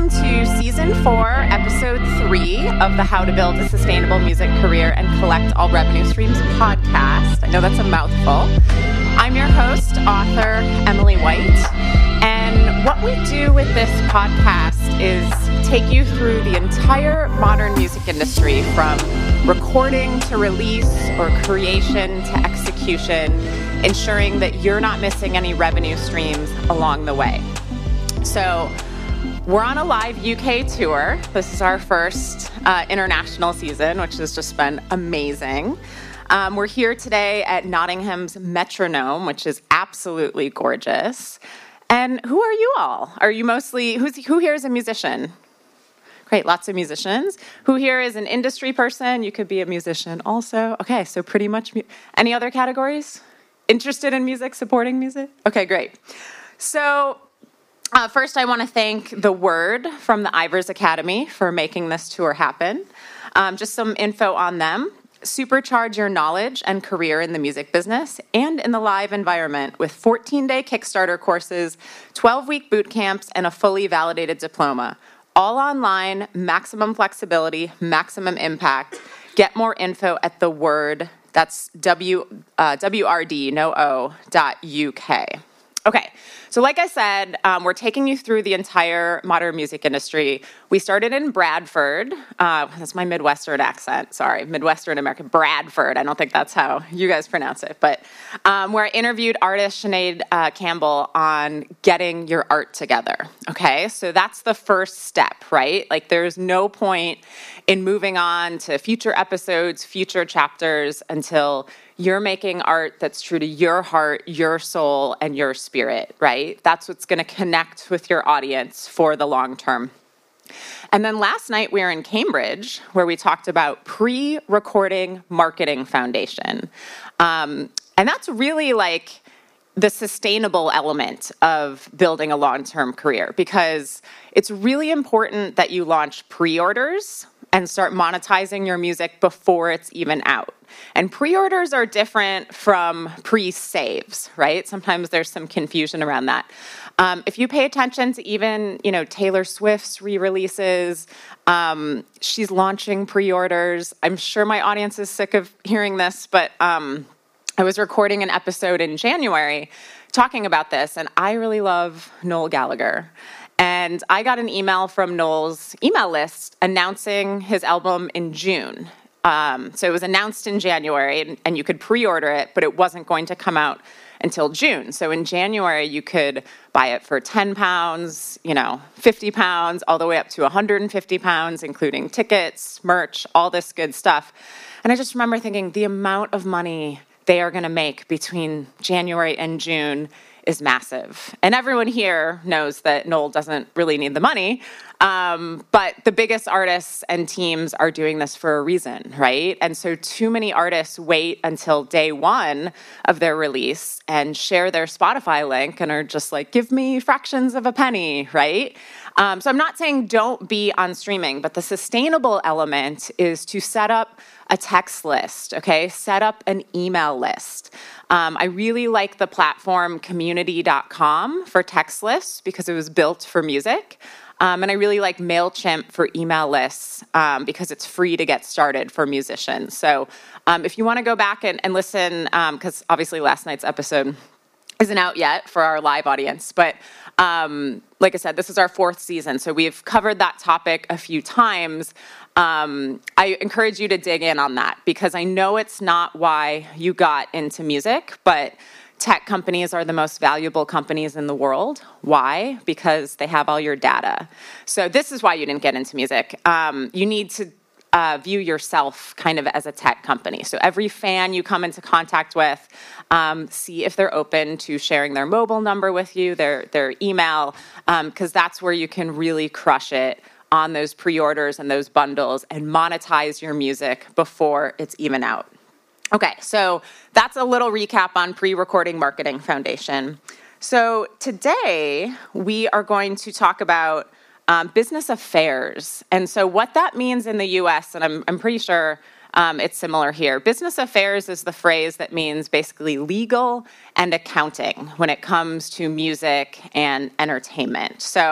welcome to Season 4, Episode 3 of the How to Build a Sustainable Music Career and Collect All Revenue Streams podcast. I know that's a mouthful. I'm your host, author Emily White, and what we do with this podcast is take you through the entire modern music industry, from recording to release or creation to execution, ensuring that you're not missing any revenue streams along the way. So we're on a live UK tour. This is our first international season, which has just been amazing. We're here today at Nottingham's Metronome, which is absolutely gorgeous. And who are you all? Are you mostly, who here is a musician? Great, lots of musicians. Who here is an industry person? You could be a musician also. Okay, so pretty much, any other categories? Interested in music, supporting music? Okay, great. So first, I want to thank The Word from the Ivers Academy for making this tour happen. Just some info on them. Supercharge your knowledge and career in the music business and in the live environment with 14-day Kickstarter courses, 12-week boot camps, and a fully validated diploma. All online, maximum flexibility, maximum impact. Get more info at The Word. That's WRD.UK. Okay, so like I said, we're taking you through the entire modern music industry. We started in Bradford. That's my Midwestern accent. Sorry, Midwestern American. Bradford. I don't think that's how you guys pronounce it. But where I interviewed artist Sinead Campbell on getting your art together. Okay, so that's the first step, right? Like there's no point in moving on to future episodes, future chapters until you're making art that's true to your heart, your soul, and your spirit, right? That's what's going to connect with your audience for the long term. And then last night we were in Cambridge where we talked about pre-recording marketing foundation. And that's really like the sustainable element of building a long-term career, because it's really important that you launch pre-orders and start monetizing your music before it's even out. And pre-orders are different from pre-saves, right? Sometimes there's some confusion around that. If you pay attention to even, Taylor Swift's re-releases, she's launching pre-orders. I'm sure my audience is sick of hearing this, but I was recording an episode in January talking about this, and I really love Noel Gallagher. And I got an email from Noel's email list announcing his album in June. So it was announced in January, and you could pre-order it, but it wasn't going to come out until June. So in January, you could buy it for £10, £50, all the way up to £150, including tickets, merch, all this good stuff. And I just remember thinking the amount of money they are going to make between January and June is massive. And everyone here knows that Noel doesn't really need the money, but the biggest artists and teams are doing this for a reason, right? And so too many artists wait until day one of their release and share their Spotify link and are just like, give me fractions of a penny, right? So I'm not saying don't be on streaming, but the sustainable element is to set up a text list, okay? Set up an email list. I really like the platform community.com for text lists because it was built for music. And I really like MailChimp for email lists because it's free to get started for musicians. So if you want to go back and listen, because obviously last night's episode isn't out yet for our live audience, but like I said, this is our 4th season, so we've covered that topic a few times. I encourage you to dig in on that because I know it's not why you got into music, but tech companies are the most valuable companies in the world. Why? Because they have all your data. So this is why you didn't get into music. You need to view yourself kind of as a tech company. So every fan you come into contact with, see if they're open to sharing their mobile number with you, their email, because that's where you can really crush it on those pre-orders and those bundles and monetize your music before it's even out. Okay, so that's a little recap on pre-recording marketing foundation. So today we are going to talk about business affairs. And so what that means in the US, and I'm pretty sure it's similar here. Business affairs is the phrase that means basically legal and accounting when it comes to music and entertainment. So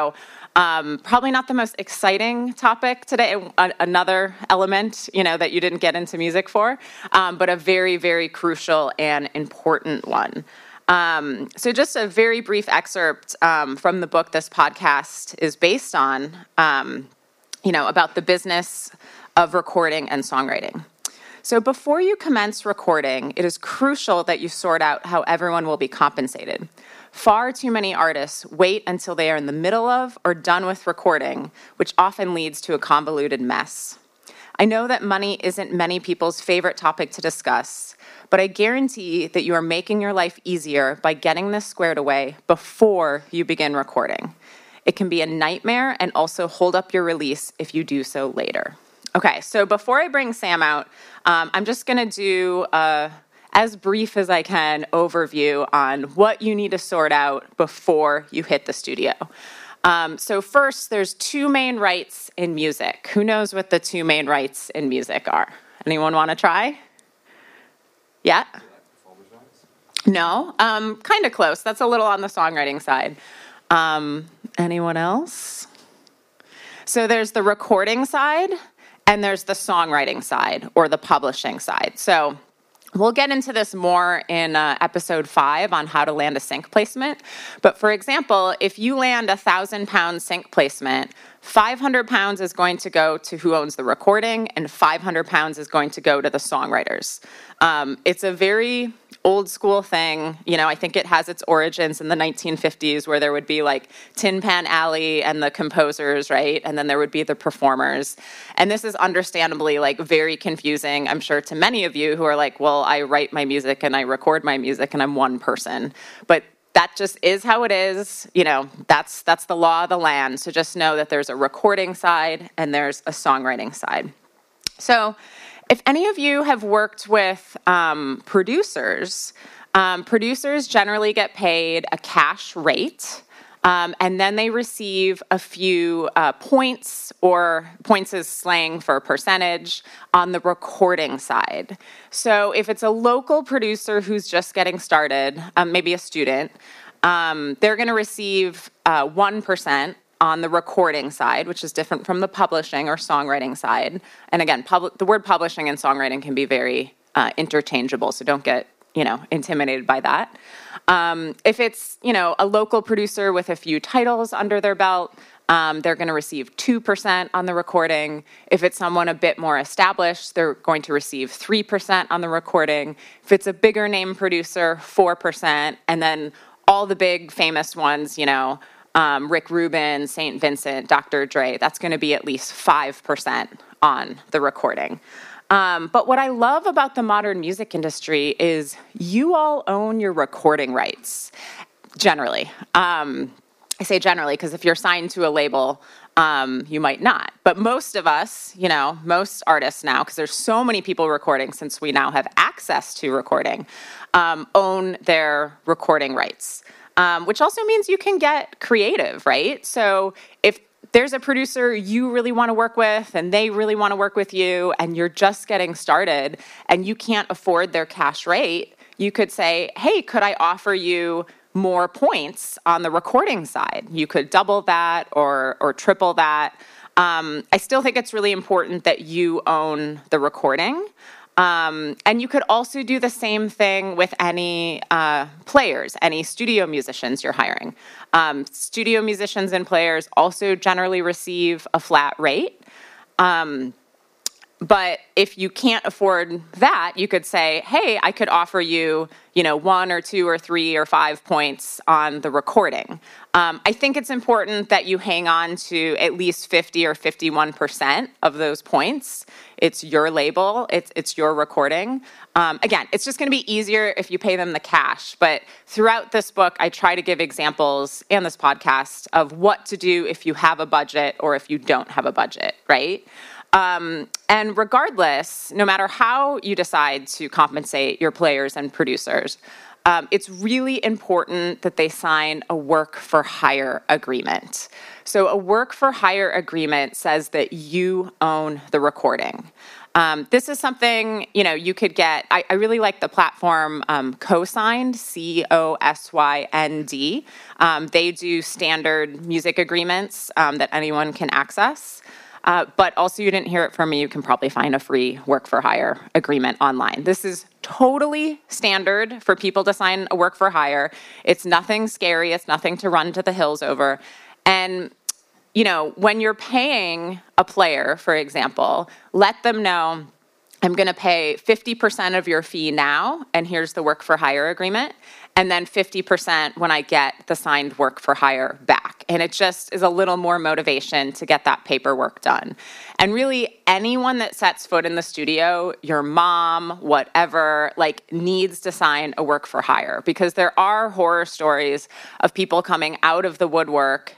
Probably not the most exciting topic today, another element, that you didn't get into music for, but a very, very crucial and important one. So just a very brief excerpt from the book this podcast is based on, about the business of recording and songwriting. So before you commence recording, it is crucial that you sort out how everyone will be compensated. Far too many artists wait until they are in the middle of or done with recording, which often leads to a convoluted mess. I know that money isn't many people's favorite topic to discuss, but I guarantee that you are making your life easier by getting this squared away before you begin recording. It can be a nightmare and also hold up your release if you do so later. Okay, so before I bring Sam out, I'm just going to do as brief as I can overview on what you need to sort out before you hit the studio. So first, there's two main rights in music. Who knows what the two main rights in music are? Anyone want to try? Yeah? No? Kind of close. That's a little on the songwriting side. Anyone else? So there's the recording side, and there's the songwriting side, or the publishing side. So we'll get into this more in episode 5 on how to land a sync placement. But for example, if you land a 1,000-pound sync placement, 500 pounds is going to go to who owns the recording, and 500 pounds is going to go to the songwriters. It's a very old school thing. I think it has its origins in the 1950s where there would be like Tin Pan Alley and the composers, right? And then there would be the performers. And this is understandably like very confusing, I'm sure, to many of you who are like, well, I write my music and I record my music and I'm one person. But that just is how it is. That's the law of the land. So just know that there's a recording side and there's a songwriting side. So if any of you have worked with producers, producers generally get paid a cash rate, and then they receive a few points, or points is slang for percentage, on the recording side. So if it's a local producer who's just getting started, maybe a student, they're going to receive 1% on the recording side, which is different from the publishing or songwriting side. And again, the word publishing and songwriting can be very interchangeable, so don't get intimidated by that. If it's a local producer with a few titles under their belt, they're going to receive 2% on the recording. If it's someone a bit more established, they're going to receive 3% on the recording. If it's a bigger name producer, 4%, and then all the big famous ones, Rick Rubin, St. Vincent, Dr. Dre, that's going to be at least 5% on the recording. But what I love about the modern music industry is you all own your recording rights, generally. I say generally because if you're signed to a label, you might not. But most of us, most artists now, because there's so many people recording since we now have access to recording, own their recording rights. Which also means you can get creative, right? So if there's a producer you really want to work with and they really want to work with you and you're just getting started and you can't afford their cash rate, you could say, hey, could I offer you more points on the recording side? You could double that or triple that. I still think it's really important that you own the recording. And you could also do the same thing with any players, any studio musicians you're hiring. Studio musicians and players also generally receive a flat rate. But if you can't afford that, you could say, hey, I could offer you, 1 or 2 or 3 or 5 points on the recording. I think it's important that you hang on to at least 50 or 51% of those points. It's your label. It's your recording. Again, it's just going to be easier if you pay them the cash. But throughout this book, I try to give examples and this podcast of what to do if you have a budget or if you don't have a budget, right? And regardless, no matter how you decide to compensate your players and producers, it's really important that they sign a work for hire agreement. So a work for hire agreement says that you own the recording. This is something, you could get. I really like the platform Cosynd, Cosynd. They do standard music agreements that anyone can access. But also, you didn't hear it from me, you can probably find a free work-for-hire agreement online. This is totally standard for people to sign a work-for-hire. It's nothing scary. It's nothing to run to the hills over. And, when you're paying a player, for example, let them know, I'm going to pay 50% of your fee now, and here's the work-for-hire agreement, and then 50% when I get the signed work-for-hire back. And it just is a little more motivation to get that paperwork done. And really, anyone that sets foot in the studio, your mom, whatever, needs to sign a work-for-hire, because there are horror stories of people coming out of the woodwork,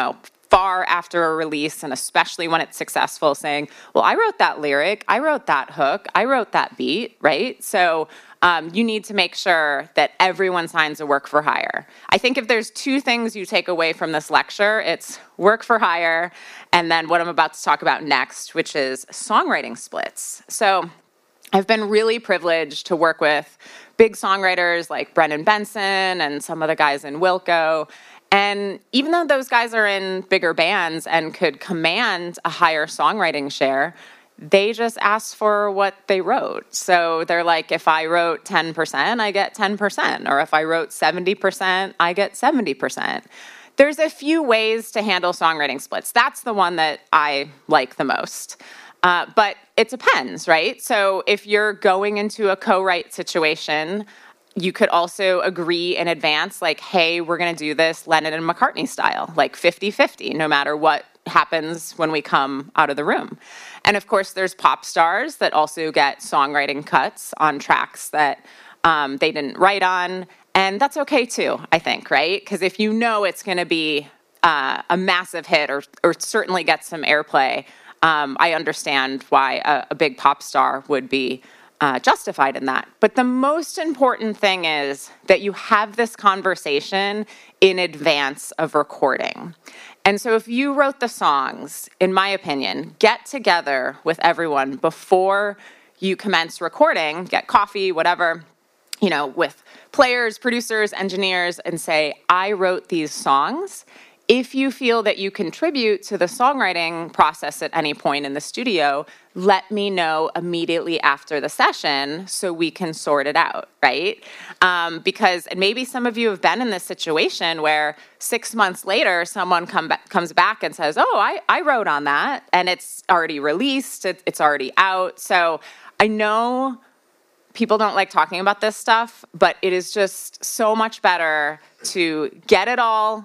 far after a release, and especially when it's successful, saying, well, I wrote that lyric, I wrote that hook, I wrote that beat, right? So you need to make sure that everyone signs a work for hire. I think if there's two things you take away from this lecture, it's work for hire, and then what I'm about to talk about next, which is songwriting splits. So I've been really privileged to work with big songwriters like Brennan Benson and some of the guys in Wilco. And even though those guys are in bigger bands and could command a higher songwriting share, they just ask for what they wrote. So they're like, if I wrote 10%, I get 10%. Or if I wrote 70%, I get 70%. There's a few ways to handle songwriting splits. That's the one that I like the most. But it depends, right? So if you're going into a co-write situation, you could also agree in advance, like, hey, we're going to do this Lennon and McCartney style, like 50-50, no matter what happens when we come out of the room. And of course, there's pop stars that also get songwriting cuts on tracks that they didn't write on. And that's okay too, I think, right? Because if you know it's going to be a massive hit or certainly get some airplay, I understand why a big pop star would be justified in that. But the most important thing is that you have this conversation in advance of recording. And so if you wrote the songs, in my opinion, get together with everyone before you commence recording, get coffee, whatever, with players, producers, engineers, and say, I wrote these songs. If you feel that you contribute to the songwriting process at any point in the studio, let me know immediately after the session so we can sort it out, right? Because and maybe some of you have been in this situation where 6 months later, someone comes back and says, oh, I wrote on that, and it's already released, it's already out. So I know people don't like talking about this stuff, but it is just so much better to get it all,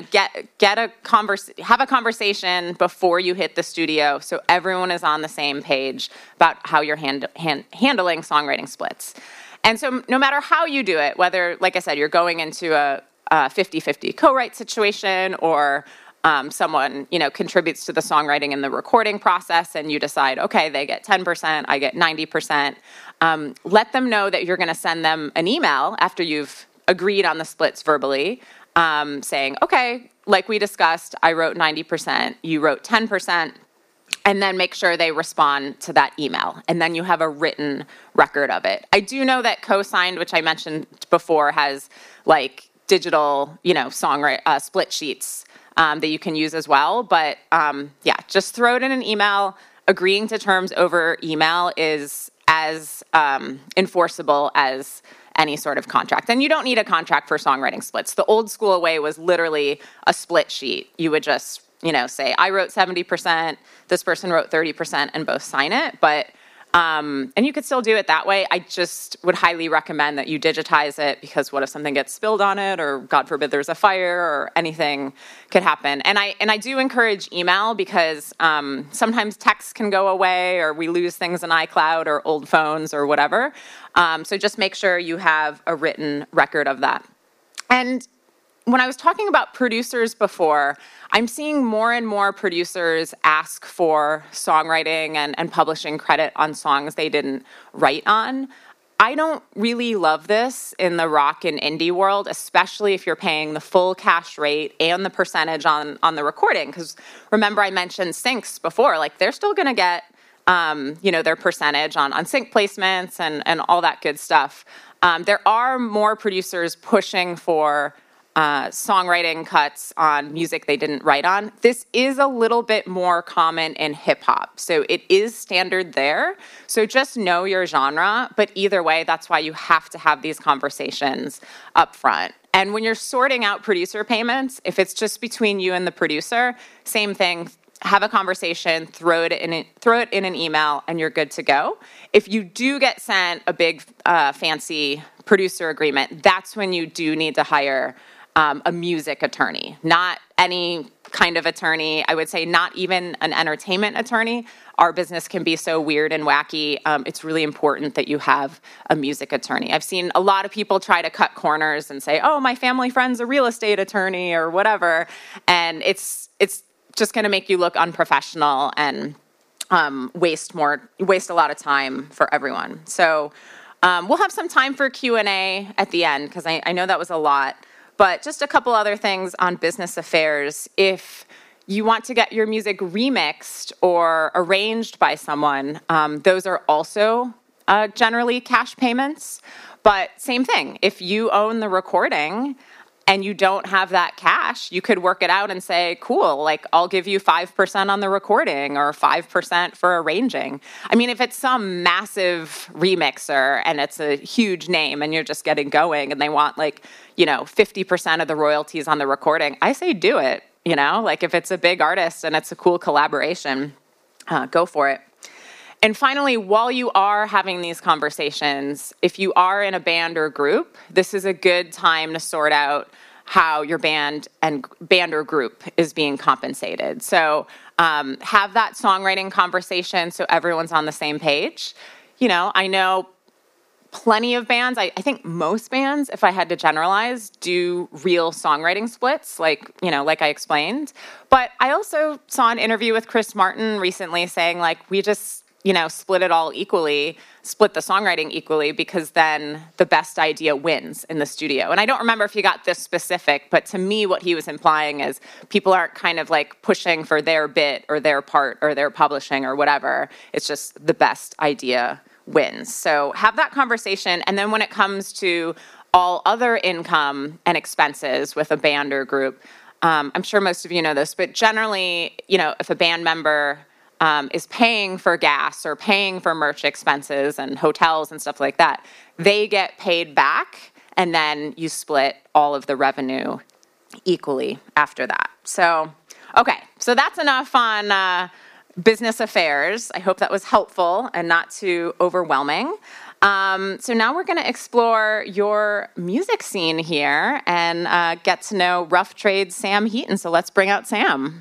have a conversation before you hit the studio so everyone is on the same page about how you're handling songwriting splits. And so no matter how you do it, whether, like I said, you're going into a 50-50 co-write situation or someone, contributes to the songwriting and the recording process and you decide, okay, they get 10%, I get 90%. Let them know that you're going to send them an email after you've agreed on the splits verbally, saying, okay, like we discussed, I wrote 90%, you wrote 10%, and then make sure they respond to that email. And then you have a written record of it. I do know that Cosynd, which I mentioned before, has digital, songwrite split sheets that you can use as well. But just throw it in an email. Agreeing to terms over email is as enforceable as any sort of contract. And you don't need a contract for songwriting splits. The old school way was literally a split sheet. You would just, say, I wrote 70%, this person wrote 30%, and both sign it. But and you could still do it that way. I just would highly recommend that you digitize it, because what if something gets spilled on it, or God forbid there's a fire, or anything could happen. And I do encourage email, because sometimes text can go away, or we lose things in iCloud or old phones or whatever. So just make sure you have a written record of that. And when I was talking about producers before, I'm seeing more and more producers ask for songwriting and publishing credit on songs they didn't write on. I don't really love this in the rock and indie world, especially if you're paying the full cash rate and the percentage on the recording. Because remember, I mentioned syncs before, they're still going to get their percentage on sync placements and all that good stuff. There are more producers pushing for songwriting cuts on music they didn't write on. This is a little bit more common in hip hop. So it is standard there. So just know your genre. But either way, that's why you have to have these conversations up front. And when you're sorting out producer payments, if it's just between you and the producer, same thing. Have a conversation, throw it in an email, and you're good to go. If you do get sent a big fancy producer agreement, that's when you do need to hire a music attorney, not any kind of attorney. I would say not even an entertainment attorney. Our business can be so weird and wacky. It's really important that you have a music attorney. I've seen a lot of people try to cut corners and say, oh, my family friend's a real estate attorney or whatever. And it's just going to make you look unprofessional and waste a lot of time for everyone. So we'll have some time for Q&A at the end because I know that was a lot. But just a couple other things on business affairs. If you want to get your music remixed or arranged by someone, those are also generally cash payments. But same thing, if you own the recording and you don't have that cash, you could work it out and say, cool, like I'll give you 5% on the recording or 5% for arranging. I mean, if it's some massive remixer and it's a huge name and you're just getting going and they want 50% of the royalties on the recording, I say do it, like if it's a big artist and it's a cool collaboration, go for it. And finally, while you are having these conversations, if you are in a band or group, this is a good time to sort out how your band or group is being compensated. So have that songwriting conversation so everyone's on the same page. I know plenty of bands, I think most bands, if I had to generalize, do real songwriting splits, like I explained. But I also saw an interview with Chris Martin recently saying, we just split it all equally, split the songwriting equally, because then the best idea wins in the studio. And I don't remember if he got this specific, but to me, what he was implying is people aren't kind of pushing for their bit or their part or their publishing or whatever. It's just the best idea wins. So have that conversation. And then when it comes to all other income and expenses with a band or group, I'm sure most of you know this, but generally, if a band member is paying for gas or paying for merch expenses and hotels and stuff like that, they get paid back, and then you split all of the revenue equally after that. So, okay, so that's enough on business affairs. I hope that was helpful and not too overwhelming. So now we're going to explore your music scene here and get to know Rough Trade's Sam Heaton. So let's bring out Sam.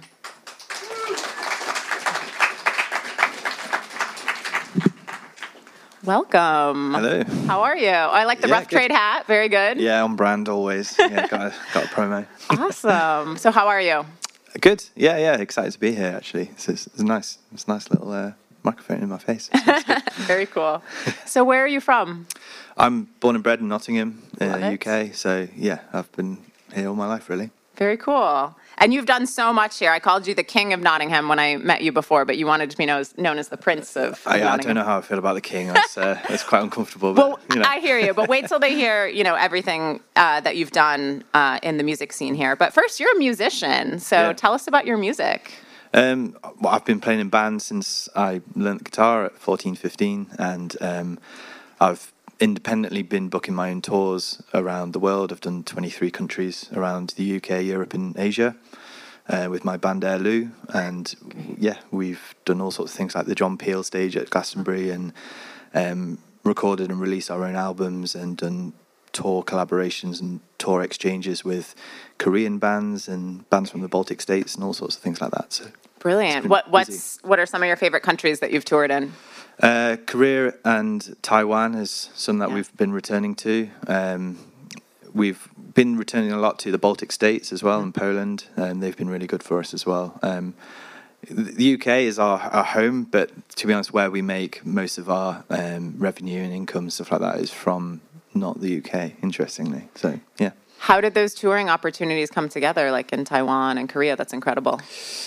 Welcome. Hello. How are you? I like the Rough Trade hat. Very good. Yeah, on brand always. Yeah, got a promo. Awesome. So how are you? Good. Yeah. Excited to be here, actually. It's a nice little microphone in my face. Very cool. So where are you from? I'm born and bred in Nottingham, in the it. UK. So, yeah, I've been here all my life, really. Very cool. And you've done so much here. I called you the King of Nottingham when I met you before, but you wanted to be known as the Prince of Nottingham. I don't know how I feel about the King. That's quite uncomfortable. But, well, I hear you. But wait till they hear, everything that you've done in the music scene here. But first, you're a musician. So tell us about your music. I've been playing in bands since I learned the guitar at 14, 15. And I've independently been booking my own tours around the world. I've done 23 countries around the UK, Europe and Asia with my band Air Lou, and we've done all sorts of things like the John Peel stage at Glastonbury, and recorded and released our own albums and done tour collaborations and tour exchanges with Korean bands and bands from the Baltic states and all sorts of things like that. So brilliant. What are some of your favorite countries that you've toured in? Korea and Taiwan is some that we've been returning to. We've been returning a lot to the Baltic states as well, and Poland, and they've been really good for us as well. The UK is our home, but to be honest, where we make most of our revenue and income, stuff like that, is from not the UK, interestingly. So, yeah. How did those touring opportunities come together, like in Taiwan and Korea? That's incredible.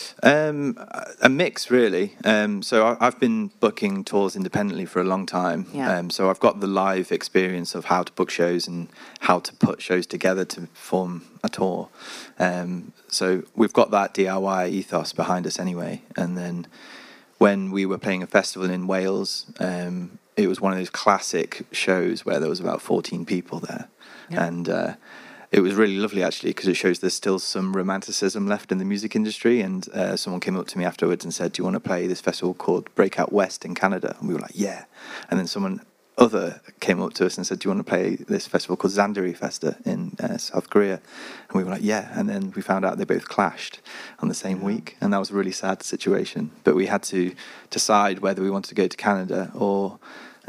A mix, really. So I've been booking tours independently for a long time. Yeah. So I've got the live experience of how to book shows and how to put shows together to form a tour. So we've got that DIY ethos behind us anyway. And then when we were playing a festival in Wales, it was one of those classic shows where there was about 14 people there. Yeah. And it was really lovely, actually, because it shows there's still some romanticism left in the music industry. And someone came up to me afterwards and said, do you want to play this festival called Breakout West in Canada? And we were like, yeah. And then someone other came up to us and said, do you want to play this festival called Zandari Festa in South Korea? And we were like, yeah. And then we found out they both clashed on the same week. And that was a really sad situation. But we had to decide whether we wanted to go to Canada or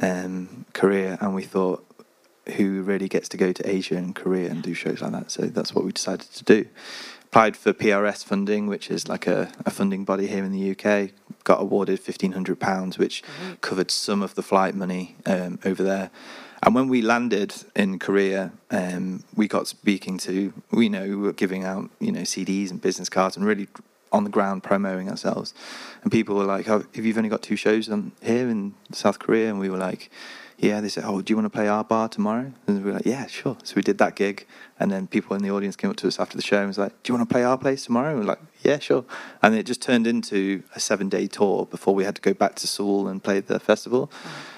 Korea. And we thought, who really gets to go to Asia and Korea and do shows like that? So that's what we decided to do. Applied for PRS funding, which is like a funding body here in the UK. Got awarded £1,500, which covered some of the flight money over there. And when we landed in Korea, we got speaking to, we were giving out, CDs and business cards and really on the ground promoting ourselves. And people were like, oh, have you only got 2 shows on here in South Korea? And we were like, yeah. They said, oh, do you want to play our bar tomorrow? And we were like, yeah, sure. So we did that gig. And then people in the audience came up to us after the show and was like, do you want to play our place tomorrow? And we were like, yeah, sure. And it just turned into a 7-day tour before we had to go back to Seoul and play the festival.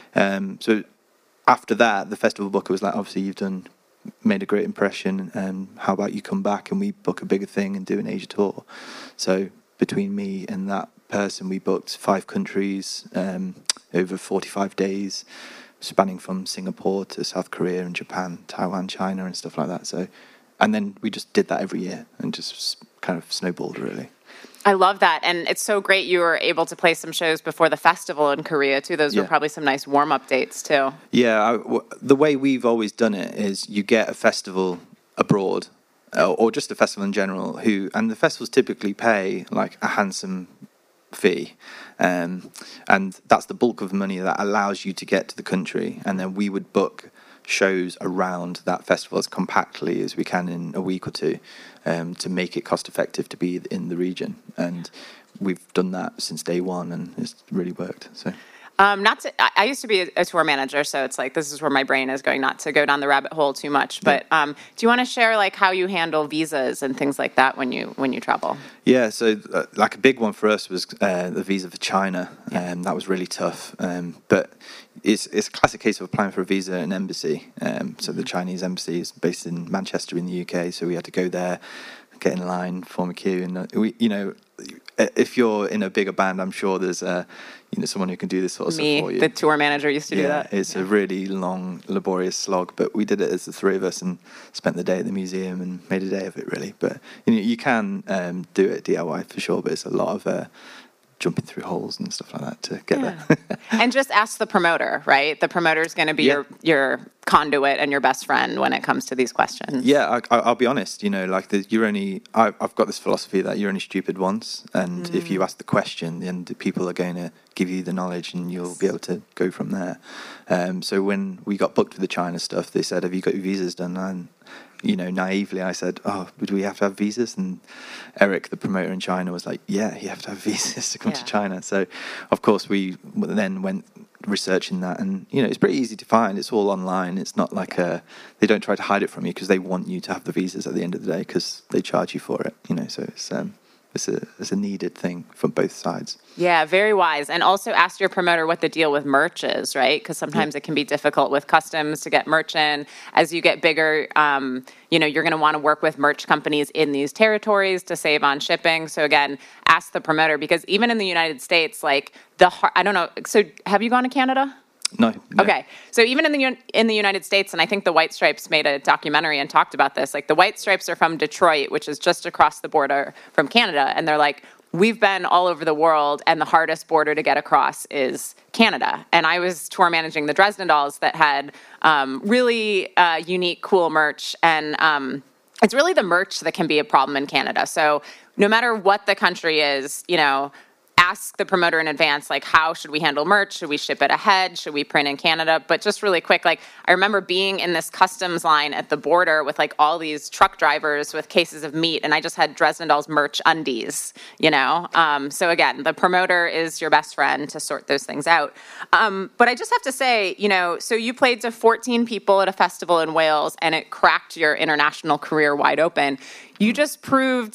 So after that, the festival booker was like, obviously you've made a great impression, and how about you come back and we book a bigger thing and do an Asia tour? So between me and that person, we booked 5 countries over 45 days, spanning from Singapore to South Korea and Japan, Taiwan, China, and stuff like that. So, and then we just did that every year and just kind of snowballed, really. I love that. And it's so great you were able to play some shows before the festival in Korea, too. Those were probably some nice warm-up dates, too. Yeah, the way we've always done it is you get a festival abroad, or just a festival in general, and the festivals typically pay like a handsome fee, and that's the bulk of the money that allows you to get to the country. And then we would book shows around that festival as compactly as we can in a week or two, to make it cost effective to be in the region. And we've done that since day one, and it's really worked. So I used to be a tour manager, so it's like this is where my brain is going, not to go down the rabbit hole too much. But do you want to share like how you handle visas and things like that when you travel? Yeah, so like a big one for us was the visa for China. That was really tough. But it's a classic case of applying for a visa at an embassy. So the Chinese embassy is based in Manchester in the UK, so we had to go there, get in line, form a queue, and if you're in a bigger band, I'm sure there's someone who can do this sort of stuff for you. The tour manager, used to do that. It's a really long, laborious slog, but we did it as the 3 of us and spent the day at the museum and made a day of it, really. But you can do it DIY for sure, but it's a lot of jumping through holes and stuff like that to get there. And just ask the promoter, right? The promoter's going to be your conduit and your best friend when it comes to these questions. Yeah, I'll be honest. I've got this philosophy that you're only stupid once, and if you ask the question, then the people are going to give you the knowledge, and you'll be able to go from there. So when we got booked for the China stuff, they said, "Have you got your visas done?" And naively, I said, "Oh, do we have to have visas?" And Eric, the promoter in China, was like, "Yeah, you have to have visas to come to China." So, of course, we then went researching that, and it's pretty easy to find. It's all online. It's not like they don't try to hide it from you, because they want you to have the visas at the end of the day, because they charge you for it. So it's a needed thing from both sides. Yeah, very wise. And also ask your promoter what the deal with merch is, right? Because sometimes it can be difficult with customs to get merch in. As you get bigger, you're going to want to work with merch companies in these territories to save on shipping. So again, ask the promoter, because even in the United States, like I don't know. So have you gone to Canada? No. Okay. So even in the United States, and I think the White Stripes made a documentary and talked about this, like the White Stripes are from Detroit, which is just across the border from Canada. And they're like, we've been all over the world, and the hardest border to get across is Canada. And I was tour managing the Dresden Dolls that had really unique, cool merch. And it's really the merch that can be a problem in Canada. So no matter what the country is, ask the promoter in advance, like, how should we handle merch? Should we ship it ahead? Should we print in Canada? But just really quick, like, I remember being in this customs line at the border with like all these truck drivers with cases of meat, and I just had Dresden Dolls merch undies, you know? So again, the promoter is your best friend to sort those things out. But I just have to say, you know, so you played to 14 people at a festival in Wales, and it cracked your international career wide open. You just proved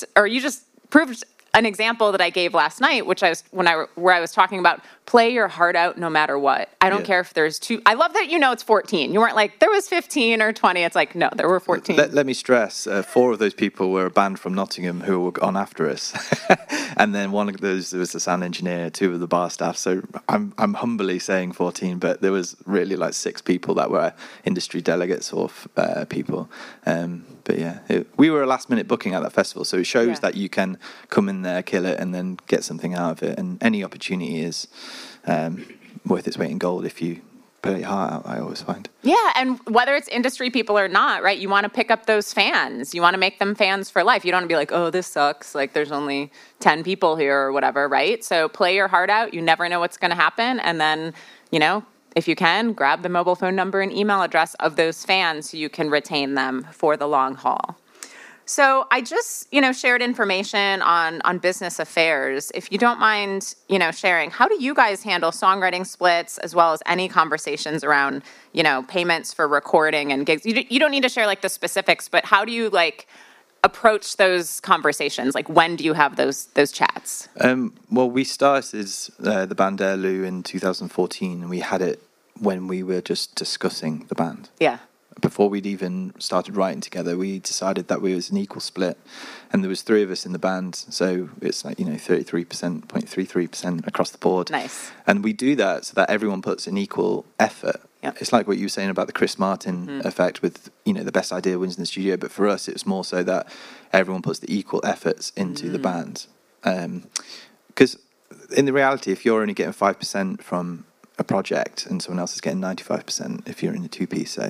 an example that I gave last night, where I was talking about play your heart out no matter what. I don't care if there's two. I love that it's 14. You weren't like, there was 15 or 20. It's like, no, there were 14. Let me stress, 4 of those people were a band from Nottingham who were on after us. And then one of those was the sound engineer, 2 of the bar staff. So I'm humbly saying 14, but there was really like 6 people that were industry delegates or people. But yeah, we were a last-minute booking at that festival, so it shows that you can come in there, kill it, and then get something out of it. And any opportunity is worth its weight in gold if you put your heart out, I always find. Yeah, and whether it's industry people or not, right, you want to pick up those fans. You want to make them fans for life. You don't want to be like, oh, this sucks, like there's only 10 people here or whatever, right? So play your heart out. You never know what's going to happen. And then, if you can, grab the mobile phone number and email address of those fans so you can retain them for the long haul. So I just, shared information on business affairs. If you don't mind, sharing, how do you guys handle songwriting splits as well as any conversations around, payments for recording and gigs? You don't need to share like the specifics, but how do you approach those conversations? Like, when do you have those chats? Well, we started the band Heirloo in 2014, and we had it when we were just discussing the band. Yeah. Before we'd even started writing together, we decided that we was an equal split, and there was 3 of us in the band, so it's like 33%, 0.33% across the board. Nice. And we do that so that everyone puts an equal effort. Yep. It's like what you were saying about the Chris Martin effect with the best idea wins in the studio, but for us it was more so that everyone puts the equal efforts into the band. Because in the reality, if you're only getting 5% from a project and someone else is getting 95%, if you're in a 2-piece, so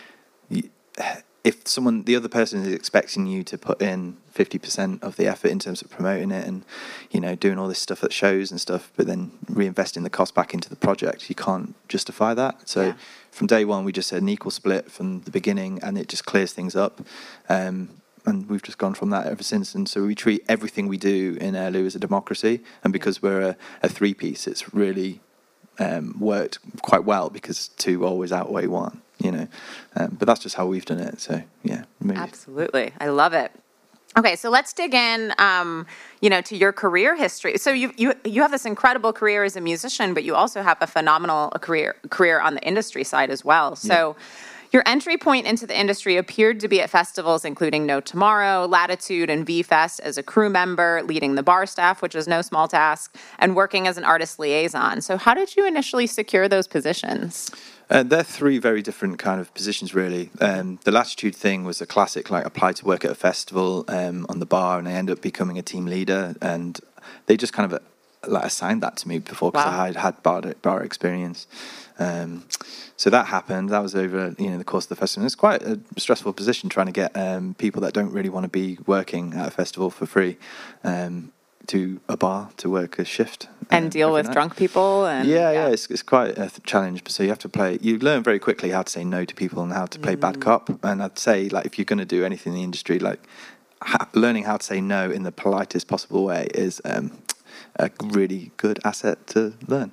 if the other person is expecting you to put in 50% of the effort in terms of promoting it and doing all this stuff at shows and stuff, but then reinvesting the cost back into the project, you can't justify that. So from day one, we just said an equal split from the beginning, and it just clears things up. And we've just gone from that ever since. And so we treat everything we do in Heirloo as a democracy, and because we're a 3-piece, it's really worked quite well because 2 always outweigh 1. But that's just how we've done it. So yeah, maybe. Absolutely, I love it. Okay, so let's dig in, to your career history. So you have this incredible career as a musician, but you also have a phenomenal career on the industry side as well. So your entry point into the industry appeared to be at festivals including No Tomorrow, Latitude, and V-Fest as a crew member, leading the bar staff, which is no small task, and working as an artist liaison. So how did you initially secure those positions? They're 3 very different kind of positions, really. The Latitude thing was a classic, like apply to work at a festival on the bar, and I ended up becoming a team leader. And they just kind of assigned that to me before because I had bar experience. So that happened. That was over the course of the festival. It's quite a stressful position trying to get people that don't really want to be working at a festival for free to a bar to work a shift and deal with drunk people. And it's quite a challenge. So you have to you learn very quickly how to say no to people and how to play bad cop. And I'd say, if you're going to do anything in the industry, learning how to say no in the politest possible way is a really good asset to learn.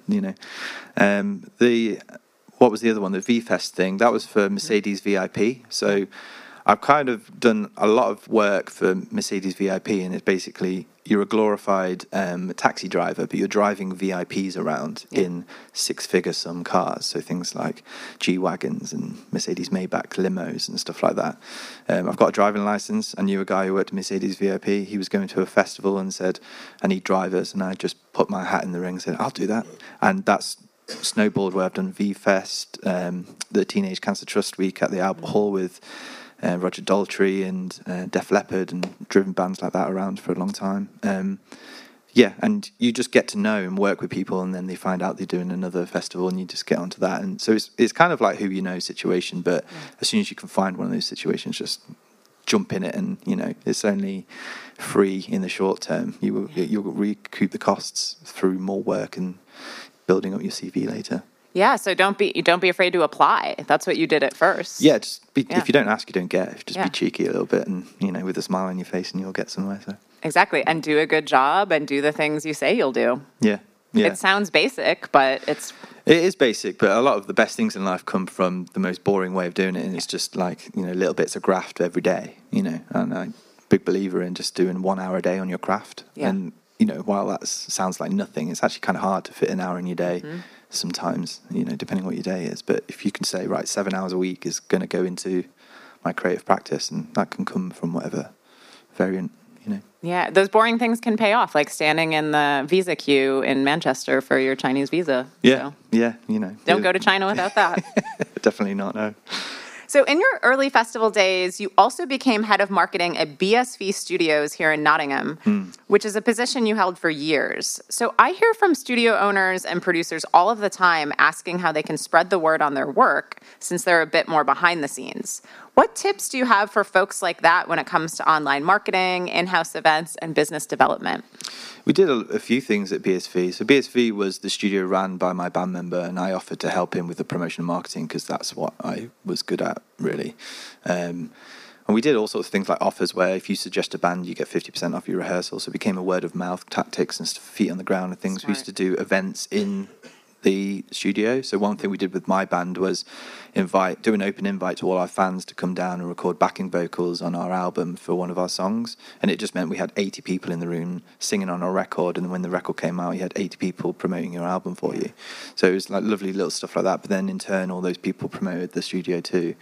What was the other one? The V-Fest thing, that was for Mercedes VIP. So I've kind of done a lot of work for Mercedes VIP, and it's basically you're a glorified taxi driver, but you're driving VIPs around in 6-figure sum cars. So things like G-Wagons and Mercedes Maybach limos and stuff like that. I've got a driving license. I knew a guy who worked at Mercedes VIP. He was going to a festival and said, I need drivers. And I just put my hat in the ring and said, I'll do that. And that's snowballed where I've done V-Fest, the Teenage Cancer Trust Week at the Albert Hall with Roger Daltrey and Def Leppard, and driven bands like that around for a long time. And you just get to know and work with people, and then they find out they're doing another festival, and you just get onto that. And so it's kind of like who you know situation, but as soon as you can find one of those situations, just jump in it, and it's only free in the short term. You'll recoup the costs through more work and building up your CV later. Yeah, so don't be afraid to apply. That's what you did at first. Yeah, if you don't ask, you don't get. Just be cheeky a little bit, and with a smile on your face, and you'll get somewhere. So exactly, and do a good job, and do the things you say you'll do. Yeah. It sounds basic, but it is basic. But a lot of the best things in life come from the most boring way of doing it, and it's just like little bits of graft every day. And I'm a big believer in just doing 1 hour a day on your craft. Yeah. And while that sounds like nothing, it's actually kind of hard to fit an hour in your day. Mm-hmm. Sometimes, depending what your day is. But if you can say, right, 7 hours a week is going to go into my creative practice, and that can come from whatever variant, Yeah, those boring things can pay off, like standing in the visa queue in Manchester for your Chinese visa. Yeah, so. Yeah, Don't go to China without that. Definitely not, no. So in your early festival days, you also became head of marketing at BSV Studios here in Nottingham, which is a position you held for years. So I hear from studio owners and producers all of the time asking how they can spread the word on their work since they're a bit more behind the scenes. What tips do you have for folks like that when it comes to online marketing, in-house events, and business development? We did a few things at BSV. So BSV was the studio run by my band member, and I offered to help him with the promotion and marketing because that's what I was good at, really. And we did all sorts of things like offers where if you suggest a band, you get 50% off your rehearsal. So it became a word-of-mouth tactics and feet on the ground and things. Smart. We used to do events in the studio. So one thing we did with my band was do an open invite to all our fans to come down and record backing vocals on our album for one of our songs, and it just meant we had 80 people in the room singing on our record, and when the record came out you had 80 people promoting your album for you. So it was like lovely little stuff like that, but then in turn all those people promoted the studio too.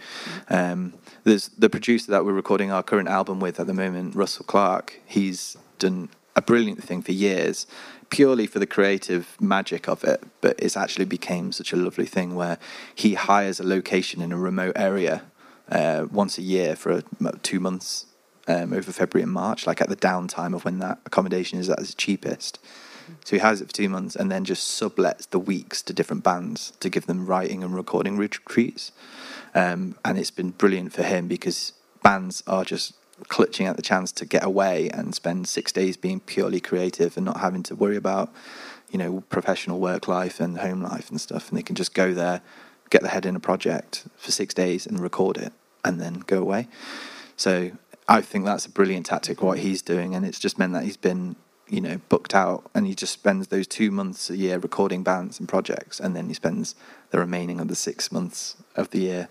There's the producer that we're recording our current album with at the moment, Russell Clark. He's done a brilliant thing for years, purely for the creative magic of it, but it's actually became such a lovely thing where he hires a location in a remote area once a year for 2 months over February and March, like at the downtime of when that accommodation is at its cheapest. So he hires it for 2 months and then just sublets the weeks to different bands to give them writing and recording retreats. And it's been brilliant for him because bands are just clutching at the chance to get away and spend 6 days being purely creative and not having to worry about professional work life and home life and stuff, and they can just go there, get their head in a project for 6 days and record it and then go away. So I think that's a brilliant tactic what he's doing, and it's just meant that he's been booked out, and he just spends those 2 months a year recording bands and projects, and then he spends the remaining of the 6 months of the year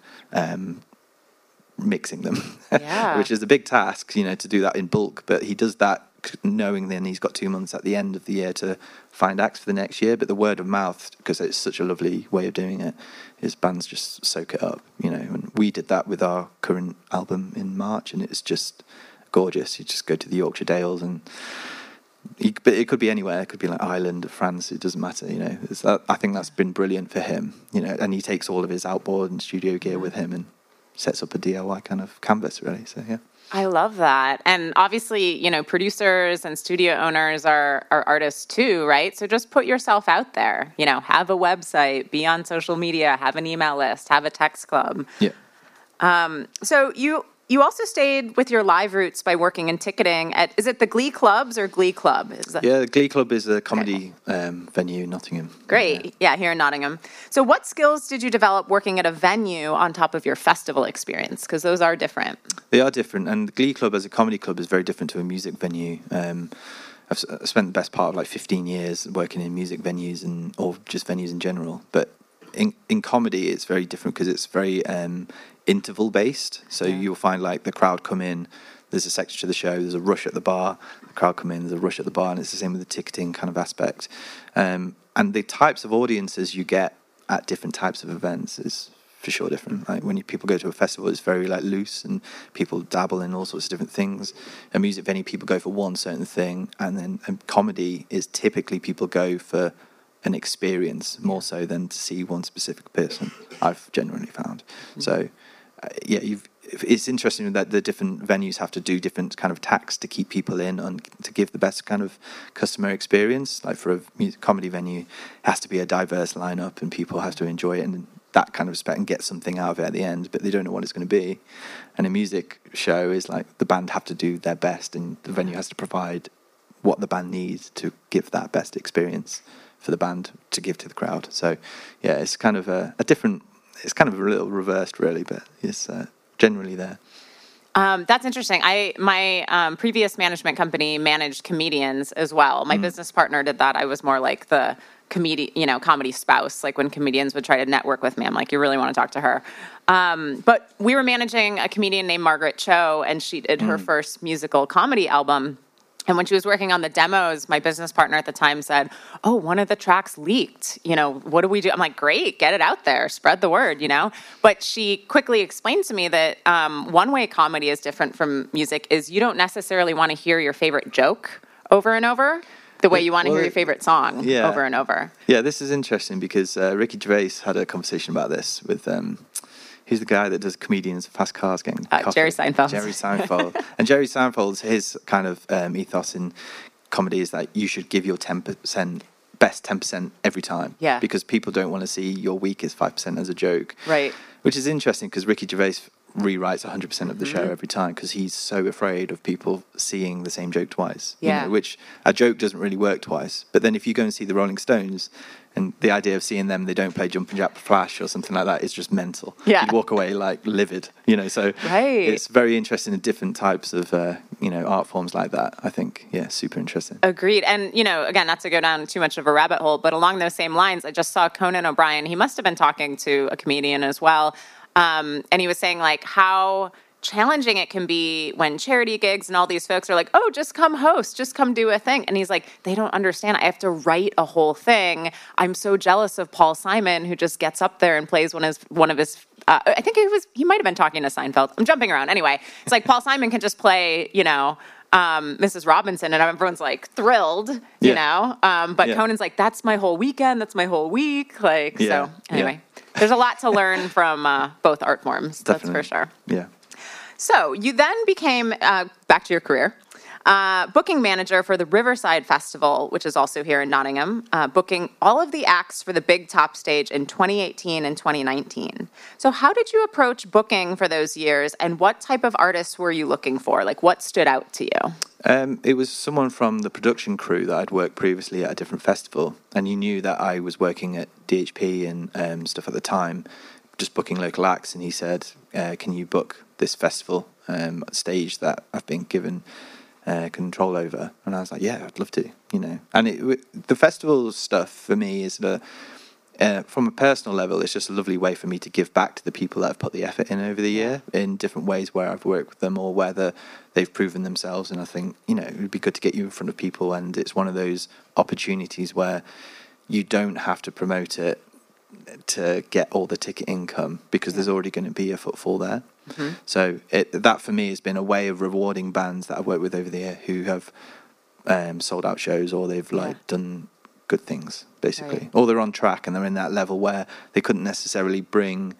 mixing them, which is a big task, to do that in bulk. But he does that knowing then he's got 2 months at the end of the year to find acts for the next year. But the word of mouth, because it's such a lovely way of doing it, is bands just soak it up, And we did that with our current album in March, and it's just gorgeous. You just go to the Yorkshire Dales, but it could be anywhere. It could be like Ireland or France. It doesn't matter, I think that's been brilliant for him, And he takes all of his outboard and studio gear with him and sets up a DIY kind of canvas, really. So yeah, I love that. And obviously, producers and studio owners are artists too, right? So just put yourself out there. Have a website, be on social media, have an email list, have a text club. Yeah. So you also stayed with your live roots by working in ticketing at, is it the Glee Clubs or Glee Club? Yeah, the Glee Club is a comedy venue in Nottingham. Great. Yeah, here in Nottingham. So what skills did you develop working at a venue on top of your festival experience? Because those are different. They are different. And the Glee Club as a comedy club is very different to a music venue. I've spent the best part of 15 years working in music venues or just venues in general. But in comedy, it's very different because it's very interval based. So you'll find the crowd come in, there's a section to the show, there's a rush at the bar, the crowd come in, there's a rush at the bar, and it's the same with the ticketing kind of aspect. And the types of audiences you get at different types of events is for sure different. Like when people go to a festival, it's very loose and people dabble in all sorts of different things. A music venue, people go for one certain thing, and then comedy is typically people go for an experience more so than to see one specific person, I've generally found. So it's interesting that the different venues have to do different kind of tacks to keep people in and to give the best kind of customer experience. Like for a comedy venue, it has to be a diverse lineup and people have to enjoy it, and that kind of respect and get something out of it at the end, but they don't know what it's going to be. And a music show is like the band have to do their best, and the venue has to provide what the band needs to give that best experience for the band to give to the crowd. So yeah, it's kind of a different, it's kind of a little reversed really, but it's generally there. That's interesting. My previous management company managed comedians as well. My business partner did that. I was more like the comedy spouse. Like when comedians would try to network with me, I'm like, you really want to talk to her. But we were managing a comedian named Margaret Cho, and she did her first musical comedy album. And when she was working on the demos, my business partner at the time said, oh, one of the tracks leaked. What do we do? I'm like, great, get it out there, spread the word, But she quickly explained to me that one way comedy is different from music is you don't necessarily want to hear your favorite joke over and over the way you want to hear your favorite song over and over. Yeah, this is interesting because Ricky Gervais had a conversation about this with... Who's the guy that does comedians, fast cars getting coffee? Jerry Seinfeld. Jerry Seinfeld. And Jerry Seinfeld's, his kind of ethos in comedy is that you should give your 10%, best 10% every time. Yeah. Because people don't want to see your weakest 5% as a joke. Right. Which is interesting because Ricky Gervais rewrites 100% of the show every time because he's so afraid of people seeing the same joke twice. Yeah. Which a joke doesn't really work twice. But then if you go and see the Rolling Stones, and the idea of seeing them, they don't play Jumpin' Jack Flash or something like that is just mental. Yeah. You walk away like livid, so right. It's very interesting in different types of, art forms like that. I think, super interesting. Agreed. And, again, not to go down too much of a rabbit hole, but along those same lines, I just saw Conan O'Brien. He must have been talking to a comedian as well. And he was saying like how challenging it can be when charity gigs and all these folks are like, oh, just come host, just come do a thing. And he's like, they don't understand. I have to write a whole thing. I'm so jealous of Paul Simon, who just gets up there and plays one of his, I think he might have been talking to Seinfeld. I'm jumping around. Anyway, it's like Paul Simon can just play, Mrs. Robinson, and everyone's like thrilled, but Conan's like, that's my whole weekend. That's my whole week. So anyway, there's a lot to learn from both art forms. Definitely. That's for sure. Yeah. So you then became, back to your career, booking manager for the Riverside Festival, which is also here in Nottingham, booking all of the acts for the Big Top stage in 2018 and 2019. So how did you approach booking for those years, and what type of artists were you looking for? Like, what stood out to you? It was someone from the production crew that I'd worked previously at a different festival, and you knew that I was working at DHP and stuff at the time, just booking local acts, and he said, can you book this festival stage that I've been given control over? And I was like, yeah, I'd love to, And the festival stuff for me is from a personal level, it's just a lovely way for me to give back to the people that have put the effort in over the year in different ways where I've worked with them or whether they've proven themselves. And I think, it would be good to get you in front of people, and it's one of those opportunities where you don't have to promote it to get all the ticket income because there's already going to be a footfall there. Mm-hmm. So that for me has been a way of rewarding bands that I've worked with over the year who have sold out shows or they've done good things basically, right. Or they're on track and they're in that level where they couldn't necessarily bring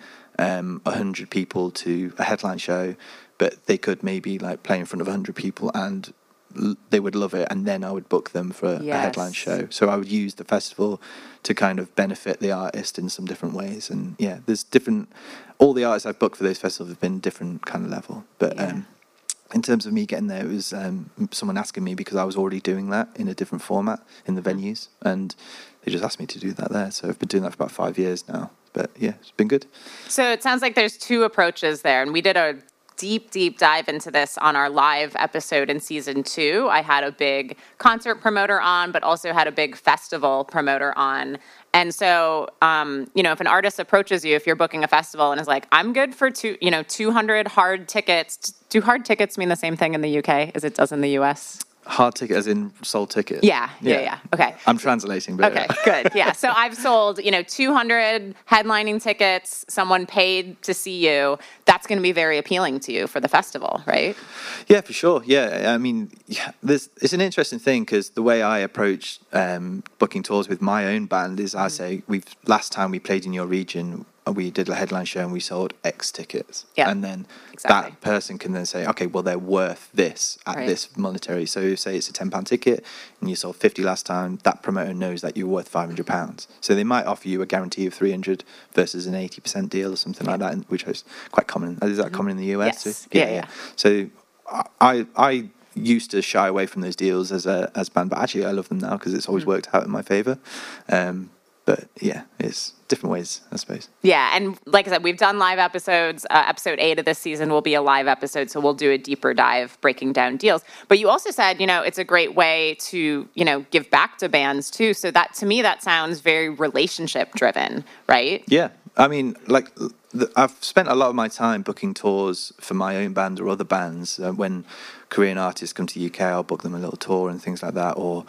100 people to a headline show, but they could maybe play in front of 100 people and they would love it, and then I would book them for a headline show. So I would use the festival to kind of benefit the artist in some different ways. And there's different. All the artists I've booked for those festivals have been different kind of level. But in terms of me getting there, it was someone asking me because I was already doing that in a different format in the venues, and they just asked me to do that there. So I've been doing that for about 5 years now. But it's been good. So it sounds like there's two approaches there, and we did a deep dive into this on our live episode in season 2. I had a big concert promoter on, but also had a big festival promoter on. And so, if an artist approaches you, if you're booking a festival and is like, I'm good for 200 hard tickets. Do hard tickets mean the same thing in the UK as it does in the US? Hard ticket as in sold ticket? Yeah. Okay. I'm translating, but... Okay, good. Yeah, so I've sold, 200 headlining tickets, someone paid to see you. That's going to be very appealing to you for the festival, right? Yeah, for sure. Yeah, I mean, it's an interesting thing because the way I approach booking tours with my own band is I say, last time we played in your region, we did a headline show and we sold X tickets. Yeah, And then exactly. that person can then say, okay, well, they're worth this at Right. this monetary. So say it's a £10 ticket and you sold 50 last time, that promoter knows that you're worth £500. So they might offer you a guarantee of 300 versus an 80% deal or something like that, which is quite common. Is that common in the US? Yes. too? Yeah. So I used to shy away from those deals as a band, but actually I love them now because it's always worked out in my favour. But yeah, it's different ways, I suppose. Yeah, and like I said, we've done live episodes. Episode 8 of this season will be a live episode, so we'll do a deeper dive breaking down deals. But you also said, it's a great way to, give back to bands too. So that, to me, that sounds very relationship driven, right? Yeah, I mean, I've spent a lot of my time booking tours for my own band or other bands. When Korean artists come to the UK, I'll book them a little tour and things like that. Or,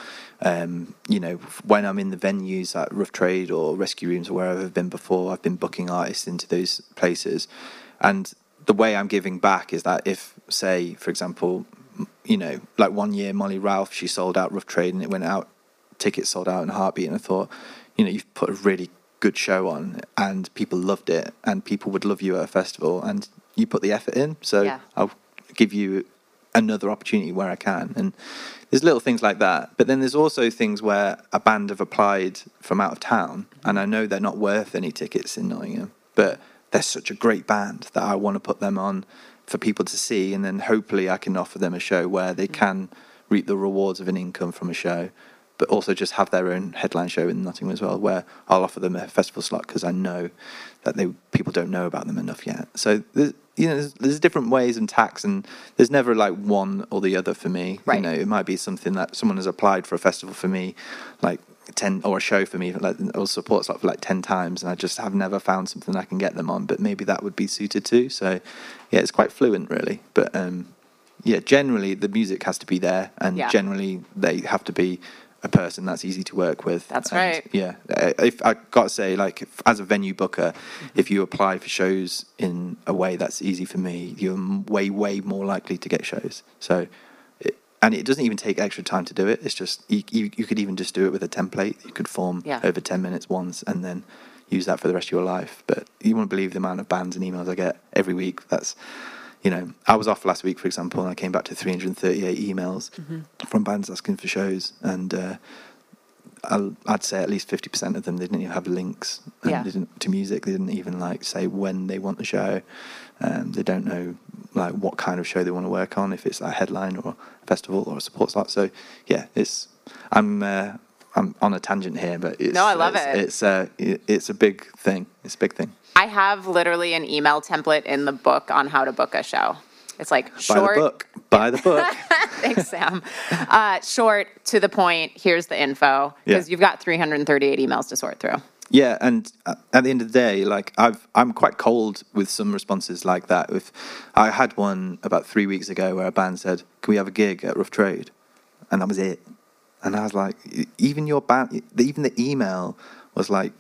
when I'm in the venues at Rough Trade or Rescue Rooms or wherever I've been before, I've been booking artists into those places. And the way I'm giving back is that if, say, for example, like one year, Molly Ralph, she sold out Rough Trade and it went out, tickets sold out in a heartbeat. And I thought, you've put a really good show on and people loved it and people would love you at a festival and you put the effort in, so I'll give you another opportunity where I can. And there's little things like that, but then there's also things where a band have applied from out of town and I know they're not worth any tickets in Nottingham, but they're such a great band that I want to put them on for people to see, and then hopefully I can offer them a show where they can reap the rewards of an income from a show, but also just have their own headline show in Nottingham as well, where I'll offer them a festival slot because I know that people don't know about them enough yet. So there's different ways and tacks, and there's never like one or the other for me. Right. It might be something that someone has applied for a festival for me, like 10 or a show for me, or support slot for like 10 times, and I just have never found something I can get them on. But maybe that would be suited too. So yeah, it's quite fluent really. But generally the music has to be there, and generally they have to be a person that's easy to work with. That's right. Yeah, if I got to say, as a venue booker, if you apply for shows in a way that's easy for me, you're way more likely to get shows. So, and it doesn't even take extra time to do it. It's just you could even just do it with a template. You could form over 10 minutes once, and then use that for the rest of your life. But you won't believe the amount of bands and emails I get every week. That's I was off last week, for example, and I came back to 338 emails from bands asking for shows, and I'd say at least 50% of them, they didn't even have links to music. They didn't even say when they want the show. They don't know what kind of show they want to work on, if it's a headline or a festival or a support slot. So yeah, I'm on a tangent here, but I love it. It's a big thing. It's a big thing. I have literally an email template in the book on how to book a show. It's like short. Buy the book. Thanks, Sam. Short, to the point. Here's the info, because you've got 338 emails to sort through. Yeah, and at the end of the day, I'm quite cold with some responses like that. If I had one about 3 weeks ago where a band said, "Can we have a gig at Rough Trade?" and that was it. And I was like, even your band, even the email was like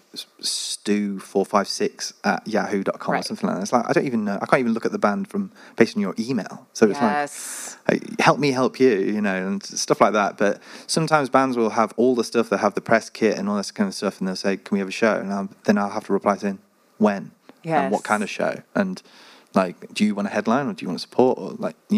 stu456@yahoo.com or something like that. It's like, I don't even know. I can't even look at the band based on your email. So it's like, help me help you, and stuff like that. But sometimes bands will have all the stuff. They have the press kit and all this kind of stuff, and they'll say, "Can we have a show?" And then I'll have to reply saying, "When? And what kind of show?" And do you want a headline or do you want to support? Or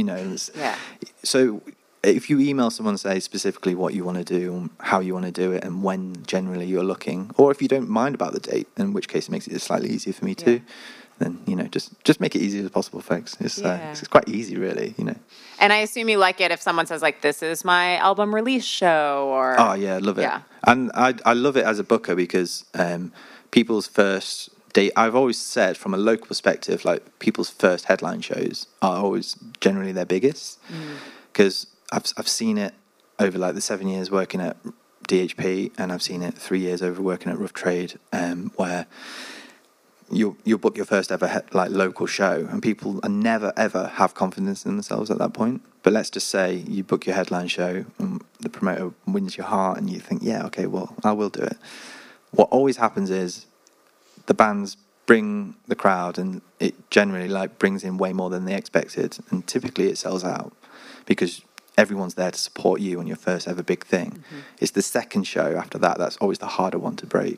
So if you email someone, say specifically what you want to do, and how you want to do it, and when generally you're looking, or if you don't mind about the date, in which case it makes it slightly easier for me too, then just make it easy as possible, folks. It's quite easy, really. And I assume you like it if someone says "This is my album release show," or oh yeah, love it. And I love it as a booker because people's first date. I've always said from a local perspective, people's first headline shows are always generally their biggest, because I've seen it over the 7 years working at DHP, and I've seen it 3 years over working at Rough Trade, where you'll book your first ever local show, and people never ever have confidence in themselves at that point. But let's just say you book your headline show, and the promoter wins your heart, and you think, yeah, okay, well, I will do it. What always happens is the bands bring the crowd, and it generally brings in way more than they expected, and typically it sells out because everyone's there to support you on your first ever big thing. It's the second show after that that's always the harder one to break,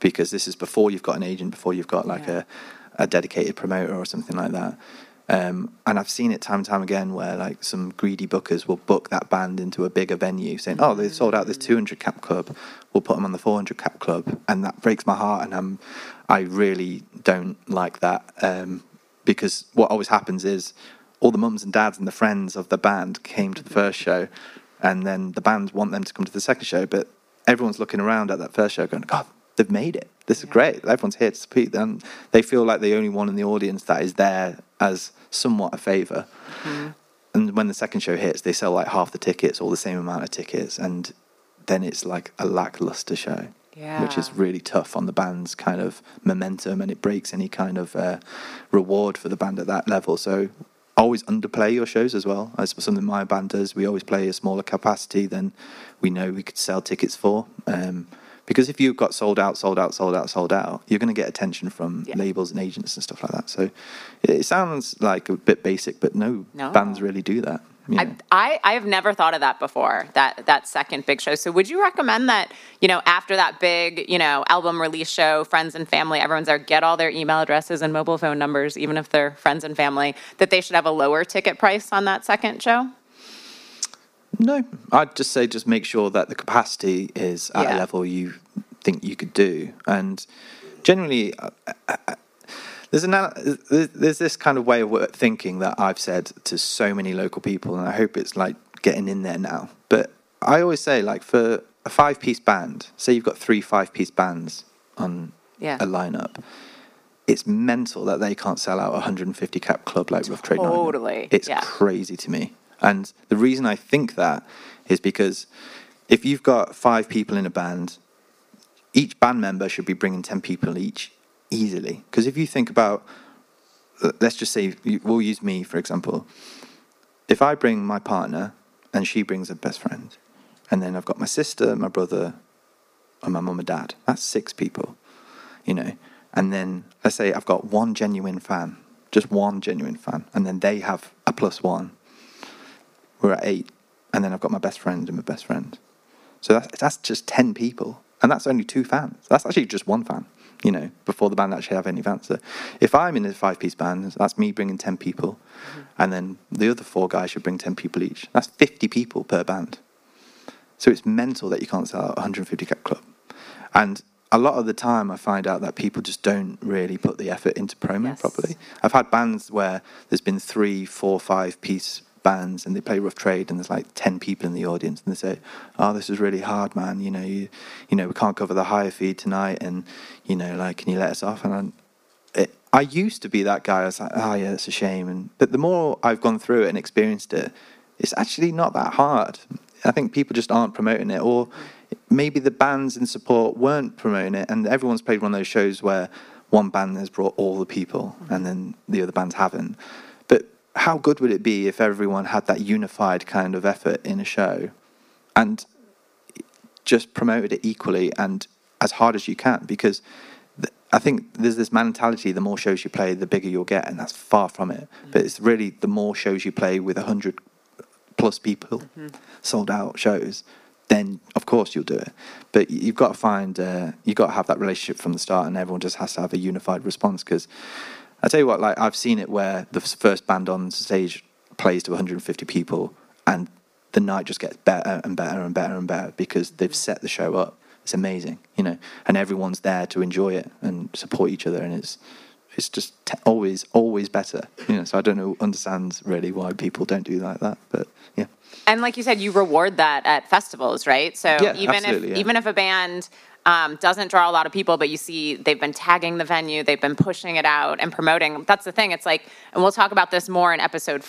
because this is before you've got an agent, before you've got like a dedicated promoter or something like that. And I've seen it time and time again where like some greedy bookers will book that band into a bigger venue saying, oh, they've sold out this 200 cap club, we'll put them on the 400 cap club. And that breaks my heart, and I really don't like that, because what always happens is all the mums and dads and the friends of the band came to the first show, and then the band want them to come to the second show, but everyone's looking around at that first show going, God, they've made it. This is great. Everyone's here to support them. They feel like the only one in the audience that is there as somewhat a favour. Mm-hmm. And when the second show hits, they sell like half the tickets or the same amount of tickets, and then it's like a lackluster show, which is really tough on the band's kind of momentum, and it breaks any kind of reward for the band at that level. So always underplay your shows as well. As something my band does, we always play a smaller capacity than we know we could sell tickets for. Because if you've got sold out, you're going to get attention from labels and agents and stuff like that. So it sounds like a bit basic, but no. Bands really do that. You know? I have never thought of that before, that second big show. So would you recommend that, after that big, album release show, friends and family, everyone's there, get all their email addresses and mobile phone numbers, even if they're friends and family, that they should have a lower ticket price on that second show? No, I'd just say just make sure that the capacity is at a level you think you could do. And generally, there's this kind of way of thinking that I've said to so many local people, and I hope it's like getting in there now. But I always say, like, for a 5-piece band, say you've got 3 5-piece bands on a lineup, it's mental that they can't sell out a 150 cap club like Rough Trade. Totally. It's crazy to me. And the reason I think that is because if you've got 5 people in a band, each band member should be bringing 10 people each easily. Because if you think about, let's just say, we'll use me, for example. If I bring my partner and she brings a best friend, and then I've got my sister, my brother, and my mum and dad, that's 6 people, And then let's say I've got one genuine fan, just one genuine fan, and then they have a +1. We're at 8, and then I've got my best friend and my best friend. So that's just 10 people, and that's only 2 fans. That's actually just 1 fan, before the band actually have any fans. So if I'm in a 5-piece band, that's me bringing 10 people, and then the other 4 guys should bring 10 people each. That's 50 people per band. So it's mental that you can't sell out a 150 cap club. And a lot of the time I find out that people just don't really put the effort into promo properly. I've had bands where there's been 3, 4, 5-piece bands, and they play Rough Trade, and there's like 10 people in the audience, and they say, "Oh, this is really hard, man. We can't cover the higher fee tonight, and can you let us off?" And I used to be that guy. I was like, "Oh yeah, it's a shame." But the more I've gone through it and experienced it, it's actually not that hard. I think people just aren't promoting it, or maybe the bands in support weren't promoting it, and everyone's played one of those shows where one band has brought all the people, and then the other bands haven't. How good would it be if everyone had that unified kind of effort in a show and just promoted it equally and as hard as you can? Because I think there's this mentality, the more shows you play, the bigger you'll get, and that's far from it. But it's really the more shows you play with 100+ people, sold out shows, then of course you'll do it. But you've got to find, you've got to have that relationship from the start, and everyone just has to have a unified response. Because I tell you what, like, I've seen it where the first band on stage plays to 150 people, and the night just gets better and better and better and better because they've set the show up. It's amazing, and everyone's there to enjoy it and support each other, and it's just always better, So I don't understand really why people don't do like that, but yeah. And like you said, you reward that at festivals, right? So even if a band doesn't draw a lot of people, but you see they've been tagging the venue, they've been pushing it out and promoting. That's the thing. It's like, and we'll talk about this more in episode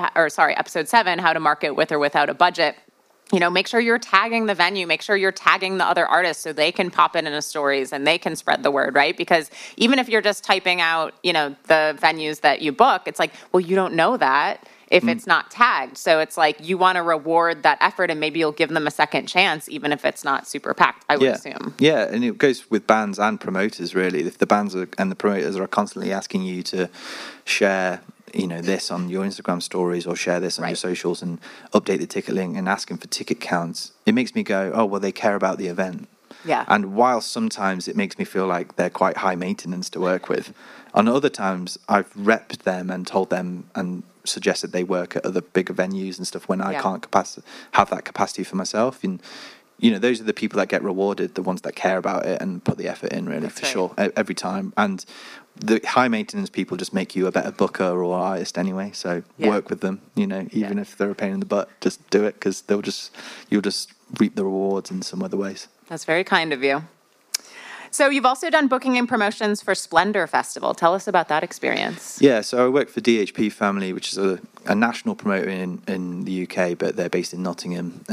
7, how to market with or without a budget. Make sure you're tagging the venue, make sure you're tagging the other artists so they can pop it in the stories and they can spread the word, right? Because even if you're just typing out, the venues that you book, it's like, well, you don't know that if it's not tagged. So it's like you want to reward that effort, and maybe you'll give them a second chance, even if it's not super packed, I would assume. Yeah, and it goes with bands and promoters, really. If the bands and the promoters are constantly asking you to share this on your Instagram stories or share this on your socials and update the ticket link and asking for ticket counts, it makes me go, oh, well, they care about the event. Yeah. And while sometimes it makes me feel like they're quite high maintenance to work with, on other times I've repped them and told them and suggested they work at other bigger venues and stuff when I can't have that capacity for myself. And those are the people that get rewarded, the ones that care about it and put the effort in, really. That's for sure, every time. And the high maintenance people just make you a better booker or artist anyway. So work with them, even if they're a pain in the butt, just do it, because you'll just reap the rewards in some other ways. That's very kind of you. So you've also done booking and promotions for Splendor Festival. Tell us about that experience. Yeah, so I work for DHP Family, which is a national promoter in the UK, but they're based in Nottingham.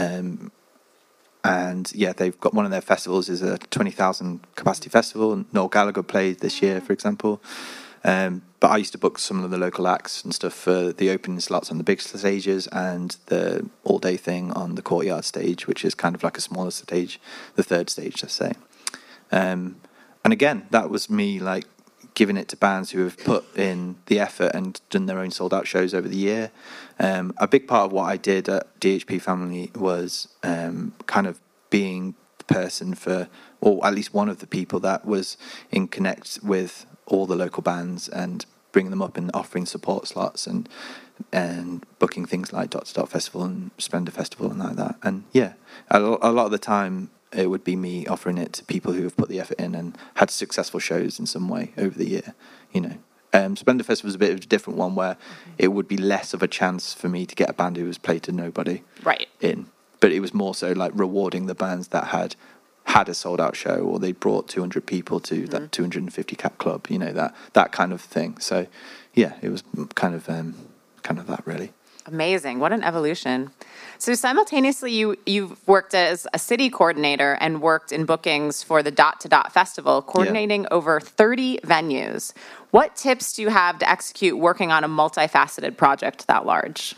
And yeah, they've got one of their festivals is a 20,000 capacity festival. Noel Gallagher played this year, for example. But I used to book some of the local acts and stuff for the opening slots on the big stages and the all-day thing on the courtyard stage, which is kind of like a smaller stage, the third stage, let's say. And again, that was me like giving it to bands who have put in the effort and done their own sold-out shows over the year. A big part of what I did at DHP Family was kind of being the person for, or at least one of the people that was in connect with all the local bands and bringing them up and offering support slots and booking things like Dot to Dot Festival and Splendor Festival and like that. And yeah, a lot of the time it would be me offering it to people who have put the effort in and had successful shows in some way over the year, Splendor Festival was a bit of a different one where it would be less of a chance for me to get a band who was played to nobody in. But it was more so like rewarding the bands that had a sold out show, or they brought 200 people to that 250 cap club, that kind of thing. So yeah, it was kind of that, really. Amazing. What an evolution. So simultaneously, you've worked as a city coordinator and worked in bookings for the Dot to Dot Festival, coordinating over 30 venues. What tips do you have to execute working on a multifaceted project that large?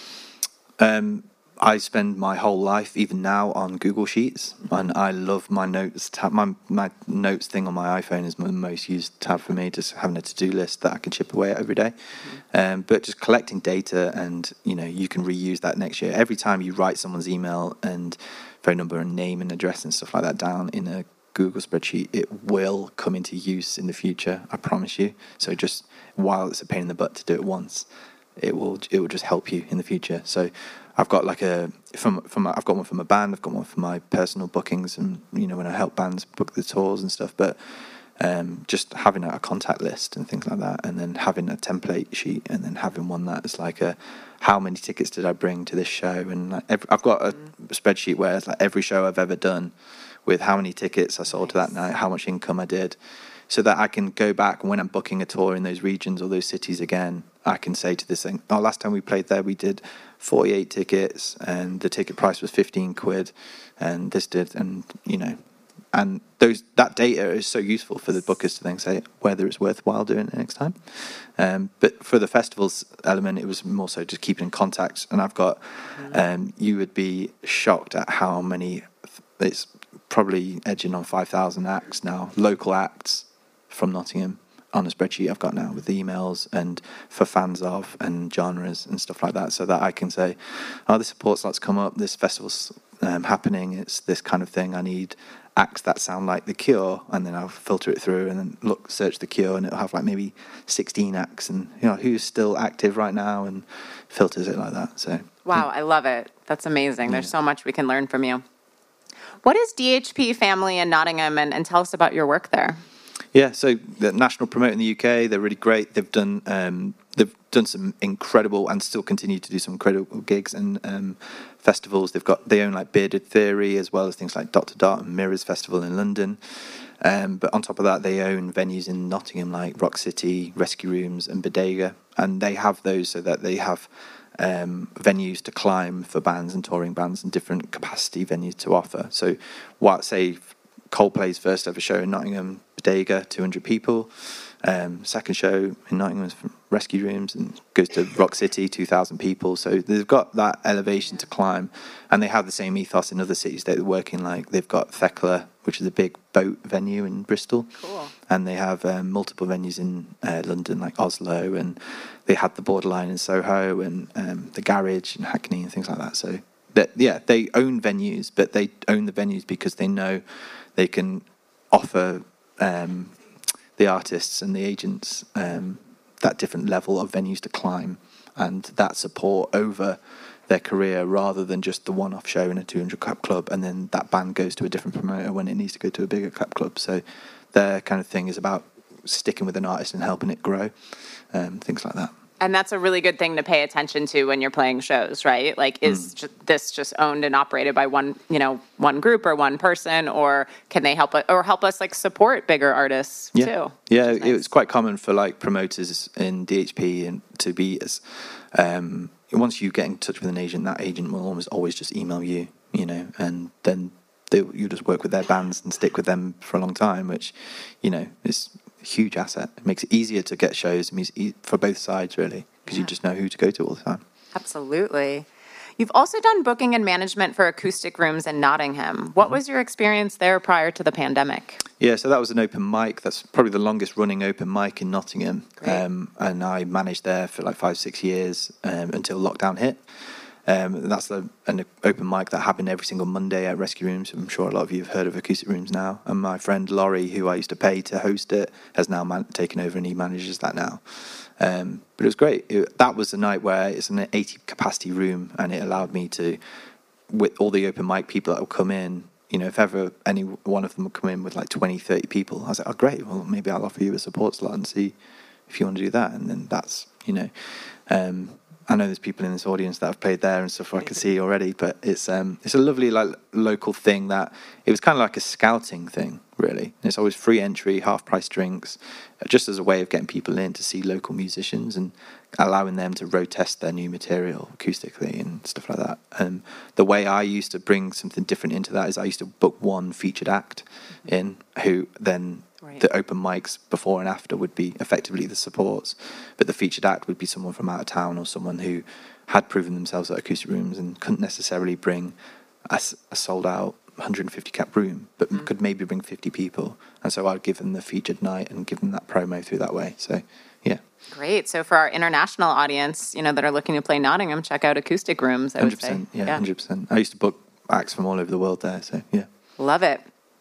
I spend my whole life, even now, on Google Sheets, and I love my notes tab. My notes thing on my iPhone is the most used tab for me, just having a to-do list that I can chip away at every day. But just collecting data, and you can reuse that next year. Every time you write someone's email and phone number and name and address and stuff like that down in a Google spreadsheet, it will come into use in the future, I promise you. So just while it's a pain in the butt to do it once, it will just help you in the future. So I've got I've got one from a band, I've got one for my personal bookings, and when I help bands book the tours and stuff. But just having a contact list and things like that, and then having a template sheet, and then having one that's like how many tickets did I bring to this show, and I've got a spreadsheet where it's like every show I've ever done, with how many tickets I sold to that night, how much income I did, so that I can go back when I'm booking a tour in those regions or those cities again. I can say to this thing, last time we played there, we did 48 tickets and the ticket price was 15 quid and this did, and that data is so useful for the bookers to then say whether it's worthwhile doing it next time. But for the festivals element, it was more so just keeping in contact. And I've got, you would be shocked at how many, it's probably edging on 5,000 acts now, local acts from Nottingham on a spreadsheet I've got now with the emails and for fans of and genres and stuff like that, so that I can say, this support slot's come up, this festival's happening, it's this kind of thing, I need acts that sound like The Cure, and then I'll filter it through and then search The Cure, and it'll have like maybe 16 acts and who's still active right now, and filters it like that. So wow, I love it. That's amazing. There's so much we can learn from you. What is DHP Family in Nottingham, and tell us about your work there? Yeah, so the national promoter in the UK, they're really great. They've done some incredible and still continue to do some incredible gigs and festivals. They own like Bearded Theory, as well as things like Dot to Dot and Mirrors Festival in London. But on top of that, they own venues in Nottingham like Rock City, Rescue Rooms and Bodega, and they have those so that they have venues to climb for bands and touring bands and different capacity venues to offer. So say Coldplay's first ever show in Nottingham, Bodega, 200 people. Second show in Nottingham was from Rescue Rooms and goes to Rock City, 2,000 people. So they've got that elevation to climb, and they have the same ethos in other cities they're working. Like they've got Thekla, which is a big boat venue in Bristol. Cool. And they have multiple venues in London, like Oslo, and they had the Borderline in Soho and the Garage in Hackney and things like that. So they own venues, but they own the venues because they know they can offer the artists and the agents that different level of venues to climb, and that support over their career, rather than just the one-off show in a 200 cap club, and then that band goes to a different promoter when it needs to go to a bigger cap club. So their kind of thing is about sticking with an artist and helping it grow, things like that. And that's a really good thing to pay attention to when you're playing shows, right? Like, is this just owned and operated by one group or one person, or can they help us like support bigger artists too? Yeah, nice. It's quite common for like promoters in DHP and to be as once you get in touch with an agent, that agent will almost always just email you, and then you just work with their bands and stick with them for a long time, which is huge asset. It makes it easier to get shows for both sides, really, because you just know who to go to all the time. Absolutely. You've also done booking and management for acoustic rooms in Nottingham. What was your experience there prior to the pandemic? Yeah, so that was an open mic. That's probably the longest running open mic in Nottingham. And I managed there for like 5-6 years until lockdown hit. That's an open mic that happened every single Monday at Rescue Rooms. I'm sure a lot of you have heard of Acoustic Rooms now. And my friend Laurie, who I used to pay to host it, has now taken over and he manages that now. But it was great. That was the night where it's an 80 capacity room, and it allowed me to, with all the open mic people that will come in, if ever any one of them would come in with like 20, 30 people, I was like, oh, great, well, maybe I'll offer you a support slot and see if you want to do that. And then that's, I know there's people in this audience that have played there and stuff I can see already, but it's a lovely like local thing that it was kind of like a scouting thing, really. And it's always free entry, half price drinks, just as a way of getting people in to see local musicians and allowing them to road test their new material acoustically and stuff like that. And the way I used to bring something different into that is I used to book one featured act in, who then the open mics before and after would be effectively the supports, but the featured act would be someone from out of town or someone who had proven themselves at Acoustic Rooms and couldn't necessarily bring a sold out 150 cap room, but could maybe bring 50 people. And so I'd give them the featured night and give them that promo through that way. So, yeah. Great. So for our international audience, that are looking to play Nottingham, check out Acoustic Rooms, I would say. 100%, yeah, 100%. I used to book acts from all over the world there, so, yeah. Love it.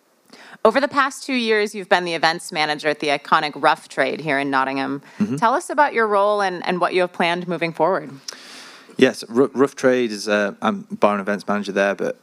Over the past 2 years, you've been the events manager at the iconic Rough Trade here in Nottingham. Mm-hmm. Tell us about your role and what you have planned moving forward. Yes, Rough Trade is, I'm bar and events manager there, but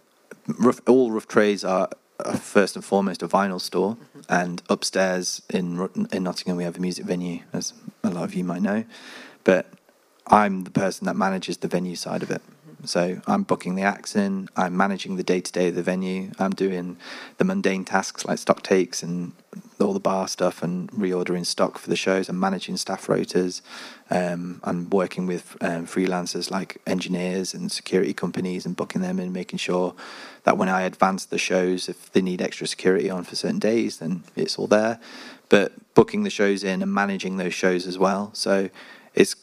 all Rough Trades are first and foremost a vinyl store. Mm-hmm. And upstairs in Nottingham, we have a music venue, as a lot of you might know. But I'm the person that manages the venue side of it. So I'm booking the acts in, I'm managing the day-to-day of the venue, I'm doing the mundane tasks like stock takes and all the bar stuff and reordering stock for the shows, I'm managing staff rotas, I'm working with freelancers like engineers and security companies and booking them and making sure that when I advance the shows, if they need extra security on for certain days, then it's all there. But booking the shows in and managing those shows as well. So it's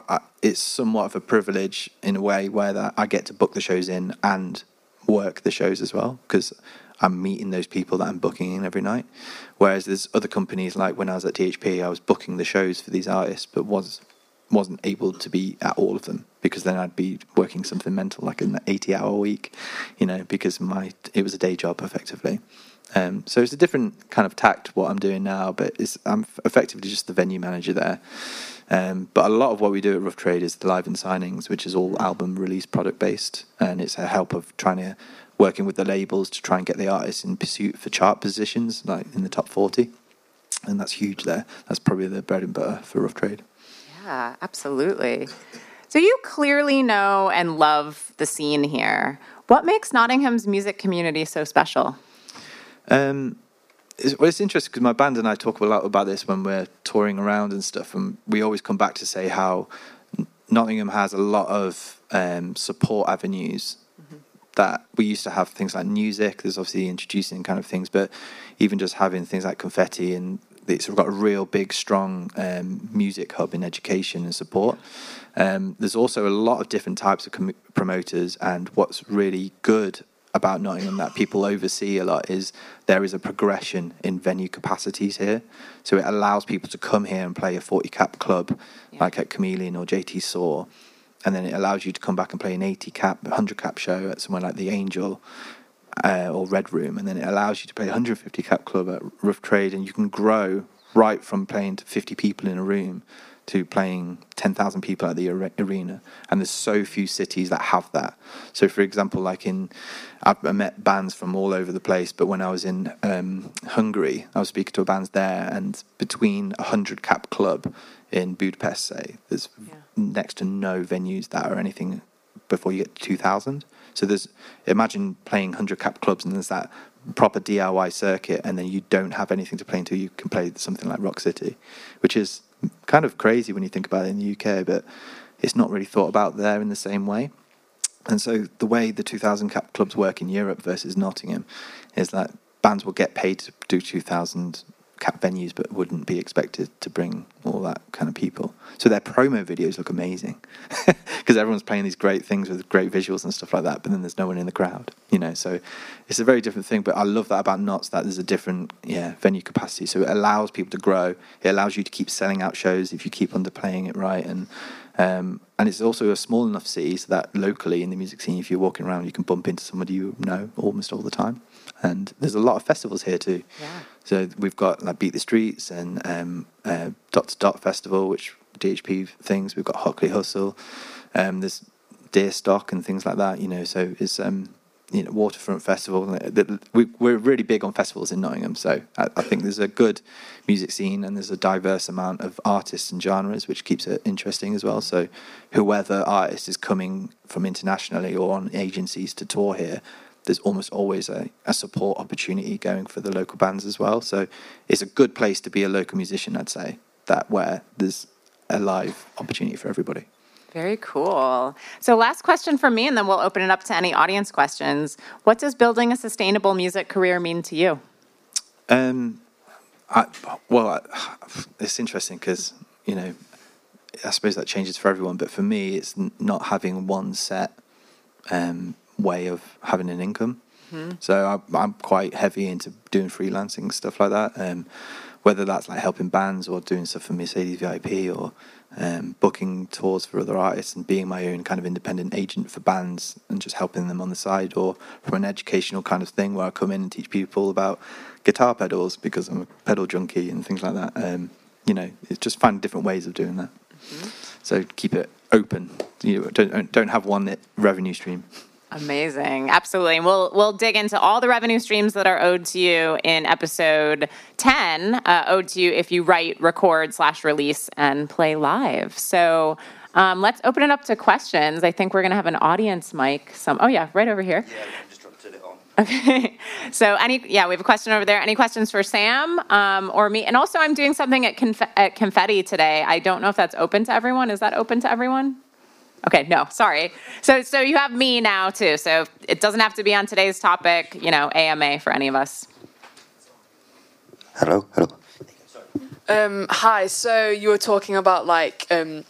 somewhat of a privilege in a way where I get to book the shows in and work the shows as well, because I'm meeting those people that I'm booking in every night. Whereas there's other companies, like when I was at THP, I was booking the shows for these artists, but wasn't able to be at all of them, because then I'd be working something mental, like an 80-hour week, because it was a day job effectively. So it's a different kind of tact what I'm doing now, but I'm effectively just the venue manager there. But a lot of what we do at Rough Trade is the live and signings, which is all album release product based, and it's a help of working with the labels to try and get the artists in pursuit for chart positions, like in the top 40, and that's huge there. That's probably the bread and butter for Rough Trade. Yeah, absolutely. So you clearly know and love the scene here. What makes Nottingham's music community so special? It's interesting because my band and I talk a lot about this when we're touring around and stuff, and we always come back to say how Nottingham has a lot of support avenues. Mm-hmm. That we used to have things like music. There's obviously introducing kind of things, but even just having things like confetti, and we've got a real big, strong music hub in education and support. There's also a lot of different types of promoters, and what's really good about Nottingham that people oversee a lot is there is a progression in venue capacities here. So it allows people to come here and play a 40 cap club like at Chameleon or JT Saw and then it allows you to come back and play an 80 cap, 100 cap show at somewhere like the Angel or Red Room, and then it allows you to play a 150 cap club at Rough Trade, and you can grow right from playing to 50 people in a room to playing 10,000 people at the arena. And there's so few cities that have that. So, for example, I met bands from all over the place, but when I was in Hungary, I was speaking to bands there, and between a 100 cap club in Budapest, say, there's next to no venues that are anything before you get to 2,000. So imagine playing 100 cap clubs, and there's that proper DIY circuit, and then you don't have anything to play until you can play something like Rock City, which is kind of crazy when you think about it in the UK, but it's not really thought about there in the same way. And so the way the 2,000 cap clubs work in Europe versus Nottingham is that bands will get paid to do 2,000 cap venues, but wouldn't be expected to bring all that kind of people. So their promo videos look amazing because everyone's playing these great things with great visuals and stuff like that, but then there's no one in the crowd, so it's a very different thing. But I love that about Knots, that there's a different venue capacity, so it allows people to grow. It allows you to keep selling out shows if you keep underplaying it right, and it's also a small enough city so that locally in the music scene, if you're walking around, you can bump into somebody you know almost all the time. And there's a lot of festivals here too. Yeah. So we've got like Beat the Streets and Dot to Dot Festival, which DHP things. We've got Hockley Hustle. There's Deerstock and things like that. So it's Waterfront Festival. We're really big on festivals in Nottingham. So I think there's a good music scene and there's a diverse amount of artists and genres, which keeps it interesting as well. So whoever artist is coming from internationally or on agencies to tour here, there's almost always a support opportunity going for the local bands as well. So it's a good place to be a local musician, I'd say, that where there's a live opportunity for everybody. Very cool. So last question from me, and then we'll open it up to any audience questions. What does building a sustainable music career mean to you? It's interesting because, I suppose that changes for everyone. But for me, it's not having one set way of having an income. Mm-hmm. So I'm quite heavy into doing freelancing, stuff like that. Whether that's like helping bands or doing stuff for Mercedes VIP or booking tours for other artists and being my own kind of independent agent for bands and just helping them on the side, or from an educational kind of thing where I come in and teach people about guitar pedals because I'm a pedal junkie and things like that. It's just finding different ways of doing that. Mm-hmm. So keep it open. Don't have one revenue stream. Amazing. Absolutely. We'll dig into all the revenue streams that are owed to you in episode 10, owed to you if you write, record /release, and play live. So let's open it up to questions. I think we're going to have an audience mic. Right over here. Yeah, I just dropped it on. Okay. So we have a question over there. Any questions for Sam or me? And also I'm doing something at Confetti today. I don't know if that's open to everyone. Is that open to everyone? Okay, no, sorry. So you have me now too. So it doesn't have to be on today's topic, AMA for any of us. Hello. Hi. So you were talking about I've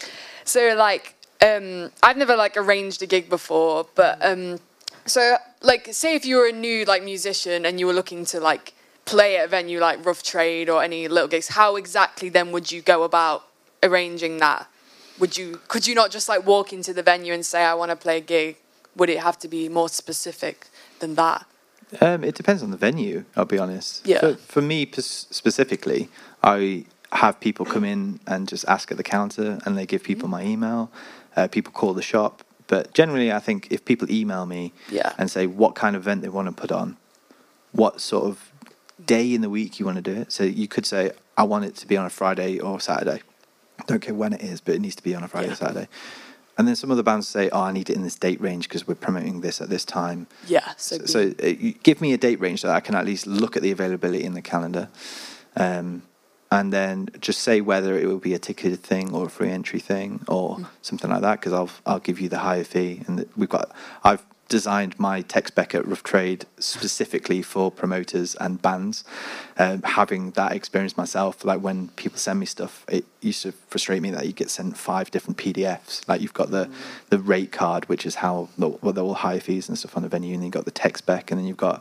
never arranged a gig before, but say if you were a new musician and you were looking to play at a venue like Rough Trade or any little gigs, how exactly then would you go about arranging that? Could you not just walk into the venue and say, I want to play a gig? Would it have to be more specific than that? It depends on the venue, I'll be honest. Yeah. For me specifically, I have people come in and just ask at the counter and they give people my email. People call the shop. But generally, I think if people email me and say what kind of event they want to put on, what sort of day in the week you want to do it. So you could say, I want it to be on a Friday or Saturday. Don't care when it is, but it needs to be on a Friday or Saturday. And then some other bands say, I need it in this date range because we're promoting this at this time. Yeah. So you give me a date range so that I can at least look at the availability in the calendar. And then just say whether it will be a ticketed thing or a free entry thing or something like that, because I'll give you the higher fee. And I've designed my tech spec at Rough Trade specifically for promoters and bands. Having that experience myself, when people send me stuff, it used to frustrate me that you get sent 5 different PDFs. You've got the rate card, which is how they're all high fees and stuff on the venue, and then you've got the tech spec, and then you've got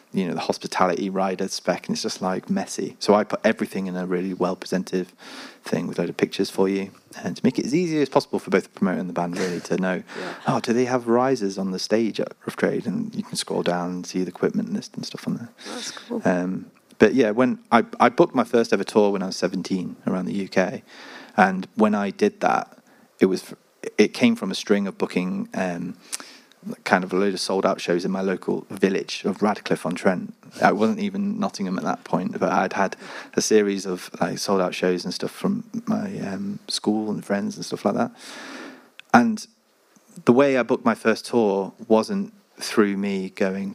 the hospitality rider spec, and it's just like messy. So I put everything in a really well presented thing with a load of pictures for you, and to make it as easy as possible for both the promoter and the band really to know, do they have risers on the stage at Rough Trade, and you can scroll down and see the equipment list and stuff on there. That's cool. But yeah, when I booked my first ever tour when I was 17 around the UK, and when I did that, it came from a string of booking kind of a load of sold out shows in my local village of Radcliffe-on-Trent. I wasn't even Nottingham at that point, but I'd had a series of like sold out shows and stuff from my school and friends and stuff like that. And the way I booked my first tour wasn't through me going,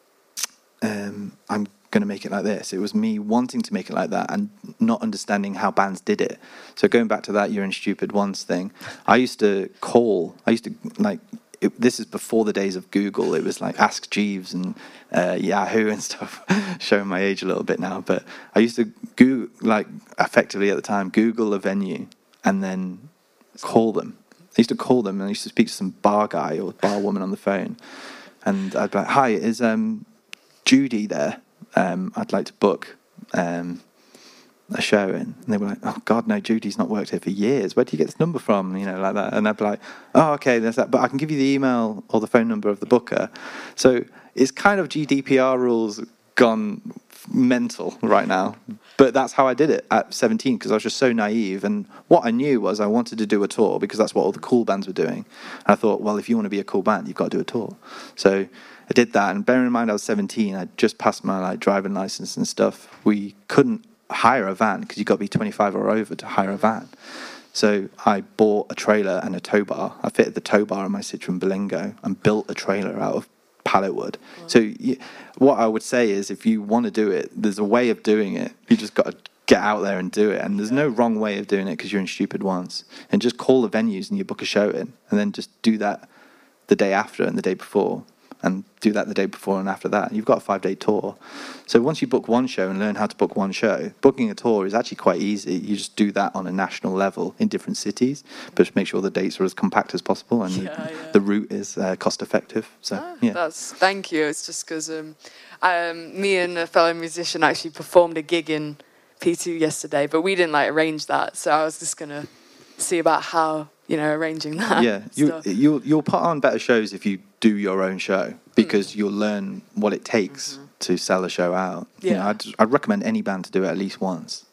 I'm going to make it like this. It was me wanting to make it like that and not understanding how bands did it. So going back to that You're in Stupid Once thing, this is before the days of Google. It was like Ask Jeeves and Yahoo and stuff, showing my age a little bit now. But I used to effectively at the time, Google a venue and then call them. I used to call them and I used to speak to some bar guy or bar woman on the phone. And I'd be like, hi, is Judy there? I'd like to book a show in. And they were like, oh God, no, Judy's not worked here for years. Where do you get this number from? Like that. And I'd be like, oh, okay, there's that. But I can give you the email or the phone number of the booker. So it's kind of GDPR rules gone mental right now. But that's how I did it at 17 because I was just so naive. And what I knew was I wanted to do a tour because that's what all the cool bands were doing. And I thought, well, if you want to be a cool band, you've got to do a tour. So I did that. And bearing in mind I was 17, I'd just passed my driving license and stuff. We couldn't hire a van because you've got to be 25 or over to hire a van. So I bought a trailer and a tow bar. I fitted the tow bar on my Citroen Berlingo and built a trailer out of pallet wood. So what I would say is if you want to do it, there's a way of doing it. You just got to get out there and do it. And there's no wrong way of doing it because You're in Stupid Once. And just call the venues and you book a show in and then just do that the day after and the day before. And do that the day before and after that. You've got a 5-day tour. So once you book one show and learn how to book one show, booking a tour is actually quite easy. You just do that on a national level in different cities, but just make sure the dates are as compact as possible and the route is cost effective. So thank you. It's just because me and a fellow musician actually performed a gig in P2 yesterday, but we didn't arrange that. So I was just gonna see about how arranging that. Yeah, you'll put on better shows if you do your own show because you'll learn what it takes to sell a show out. Yeah. I'd recommend any band to do it at least once.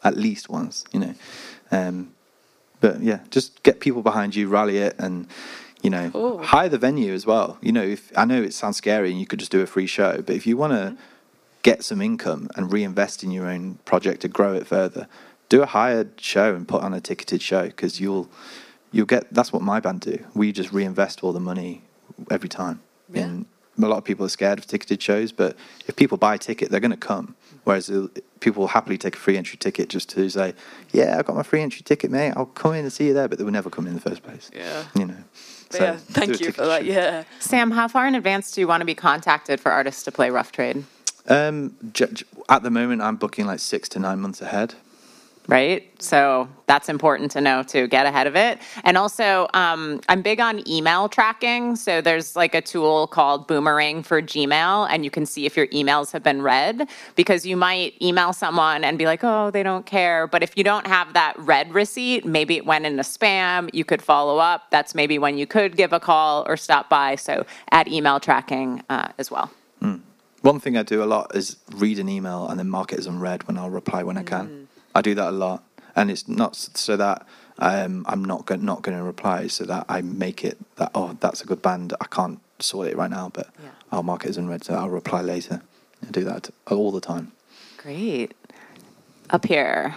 But yeah, just get people behind you, rally it, and hire the venue as well. If I know it sounds scary and you could just do a free show, but if you want to get some income and reinvest in your own project to grow it further, do a hired show and put on a ticketed show because you'll get. That's what my band do. We just reinvest all the money every time. Yeah. And a lot of people are scared of ticketed shows, but if people buy a ticket, they're going to come. Whereas people will happily take a free entry ticket just to say, yeah, I've got my free entry ticket, mate. I'll come in and see you there, but they would never come in the first place. Yeah. So thank you for that. Yeah. Sam, how far in advance do you want to be contacted for artists to play Rough Trade? At the moment, I'm booking 6 to 9 months ahead. Right? So that's important to know to get ahead of it. And also, I'm big on email tracking. So there's a tool called Boomerang for Gmail, and you can see if your emails have been read because you might email someone and be like, oh, they don't care. But if you don't have that read receipt, maybe it went into spam, you could follow up. That's maybe when you could give a call or stop by. So add email tracking as well. One thing I do a lot is read an email and then mark it as unread when I'll reply when I can. I do that a lot, and it's not so that I'm not going to reply, so that I make it that that's a good band. I can't sort it right now, but I'll mark it as unread, so I'll reply later. I do that all the time. Great. Up here,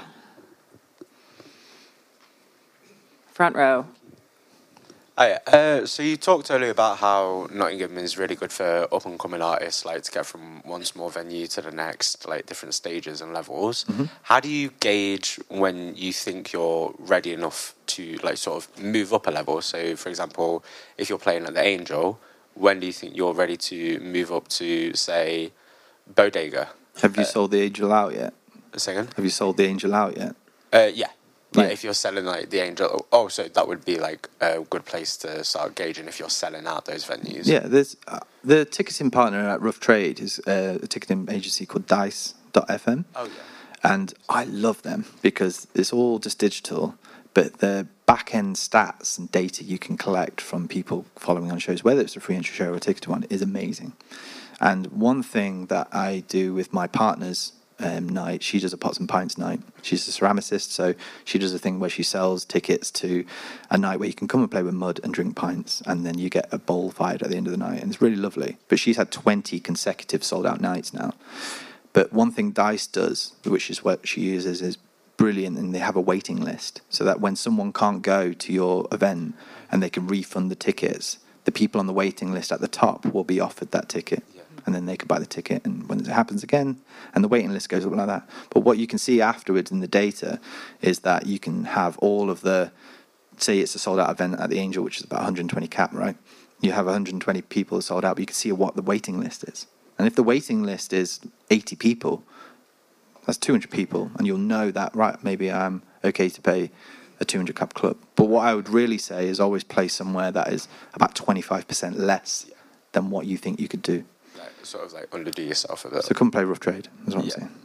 front row. Hi. So you talked earlier about how Nottingham is really good for up-and-coming artists, to get from one small venue to the next, different stages and levels. Mm-hmm. How do you gauge when you think you're ready enough to, sort of move up a level? So, for example, if you're playing at the Angel, when do you think you're ready to move up to, say, Bodega? Have you sold the Angel out yet? A second? Have you sold the Angel out yet? Yeah. Like Yeah. if you're selling like the Angel, oh, so that would be like a good place to start gauging if you're selling out those venues. Yeah, there's the ticketing partner at Rough Trade is a ticketing agency called Dice.fm. Oh yeah. And I love them because it's all just digital, but the back end stats and data you can collect from people following on shows, whether it's a free entry show or a ticketed one, is amazing. And one thing that I do with my partner's night, she does a Pots and Pints night. She's a ceramicist, so she does a thing where she sells tickets to a night where you can come and play with mud and drink pints, and then you get a bowl fired at the end of the night, and it's really lovely. But she's had 20 consecutive sold out nights now. But one thing Dice does, which is what she uses, is brilliant, and they have a waiting list so that when someone can't go to your event and they can refund the tickets, the people on the waiting list at the top will be offered that ticket. Yeah. And then they can buy the ticket, and when it happens again, and the waiting list goes up like that. But what you can see afterwards in the data is that you can have all of the, say it's a sold out event at the Angel, which is about 120 cap, right? You have 120 people sold out, but you can see what the waiting list is. And if the waiting list is 80 people, that's 200 people, and you'll know that, right, maybe I'm okay to pay a 200 cap club. But what I would really say is always play somewhere that is about 25% less than what you think you could do. Like, sort of like underdo yourself a bit. So come play Rough Trade, is what I'm saying.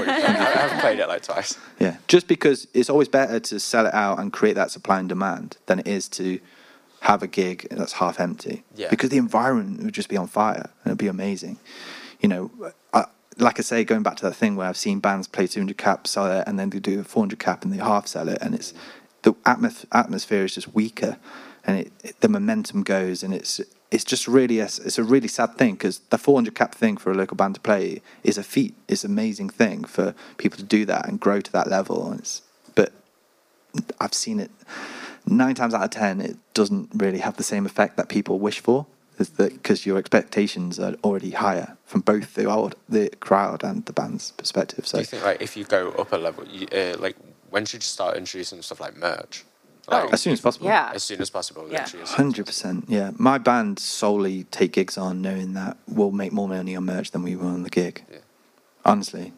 I've played it like twice. Yeah, just because it's always better to sell it out and create that supply and demand than it is to have a gig that's half empty. Yeah. Because the environment would just be on fire and it'd be amazing. You know, like I say, going back to that thing where I've seen bands play 200 cap, sell it, and then they do a 400 cap and they half sell it, and it's the atmosphere is just weaker, and the momentum goes, and it's just really it's a really sad thing, because the 400 cap thing for a local band to play is a feat. It's an amazing thing for people to do that and grow to that level. But I've seen it 9 times out of 10, it doesn't really have the same effect that people wish for, because your expectations are already higher from both the crowd and the band's perspective. So Do you think like if you go up a level, like when should you start introducing stuff like merch? Like, as soon as possible. Yeah. as soon as possible. Yeah. Literally, as soon as possible. 100%, yeah. My band solely take gigs on knowing that we'll make more money on merch than we will on the gig. Yeah. Honestly,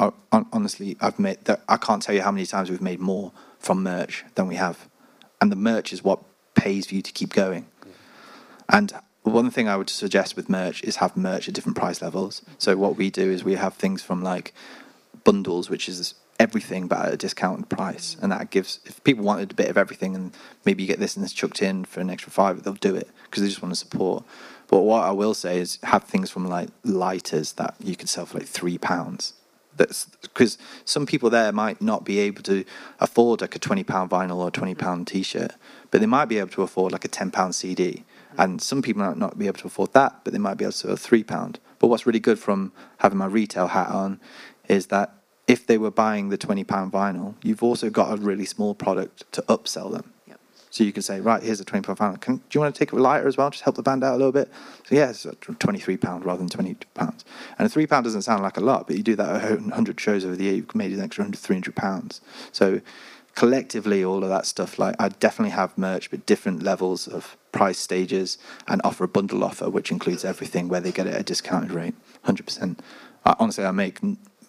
I've made that. I can't tell you how many times we've made more from merch than we have, and the merch is what pays for you to keep going. Yeah. And one thing I would suggest with merch is have merch at different price levels. So what we do is we have things from like bundles, which is everything but at a discounted price, and that gives, if people wanted a bit of everything and maybe you get this and this chucked in for an extra $5, they'll do it because they just want to support. But what I will say is have things from like lighters that you can sell for like £3. That's because some people there might not be able to afford like a £20 vinyl or a £20 t-shirt, but they might be able to afford like a £10 CD. And some people might not be able to afford that, but they might be able to afford £3. But what's really good from having my retail hat on is that if they were buying the £20 vinyl, you've also got a really small product to upsell them. Yep. So you can say, right, here's a £20 vinyl. Do you want to take a lighter as well? Just help the band out a little bit. So yeah, it's £23 rather than £22. And a £3 doesn't sound like a lot, but you do that at 100 shows over the year, you've made an extra £300. So collectively, all of that stuff, like I definitely have merch, but different levels of price stages, and offer a bundle offer, which includes everything where they get it at a discounted rate, 100%. Honestly, I make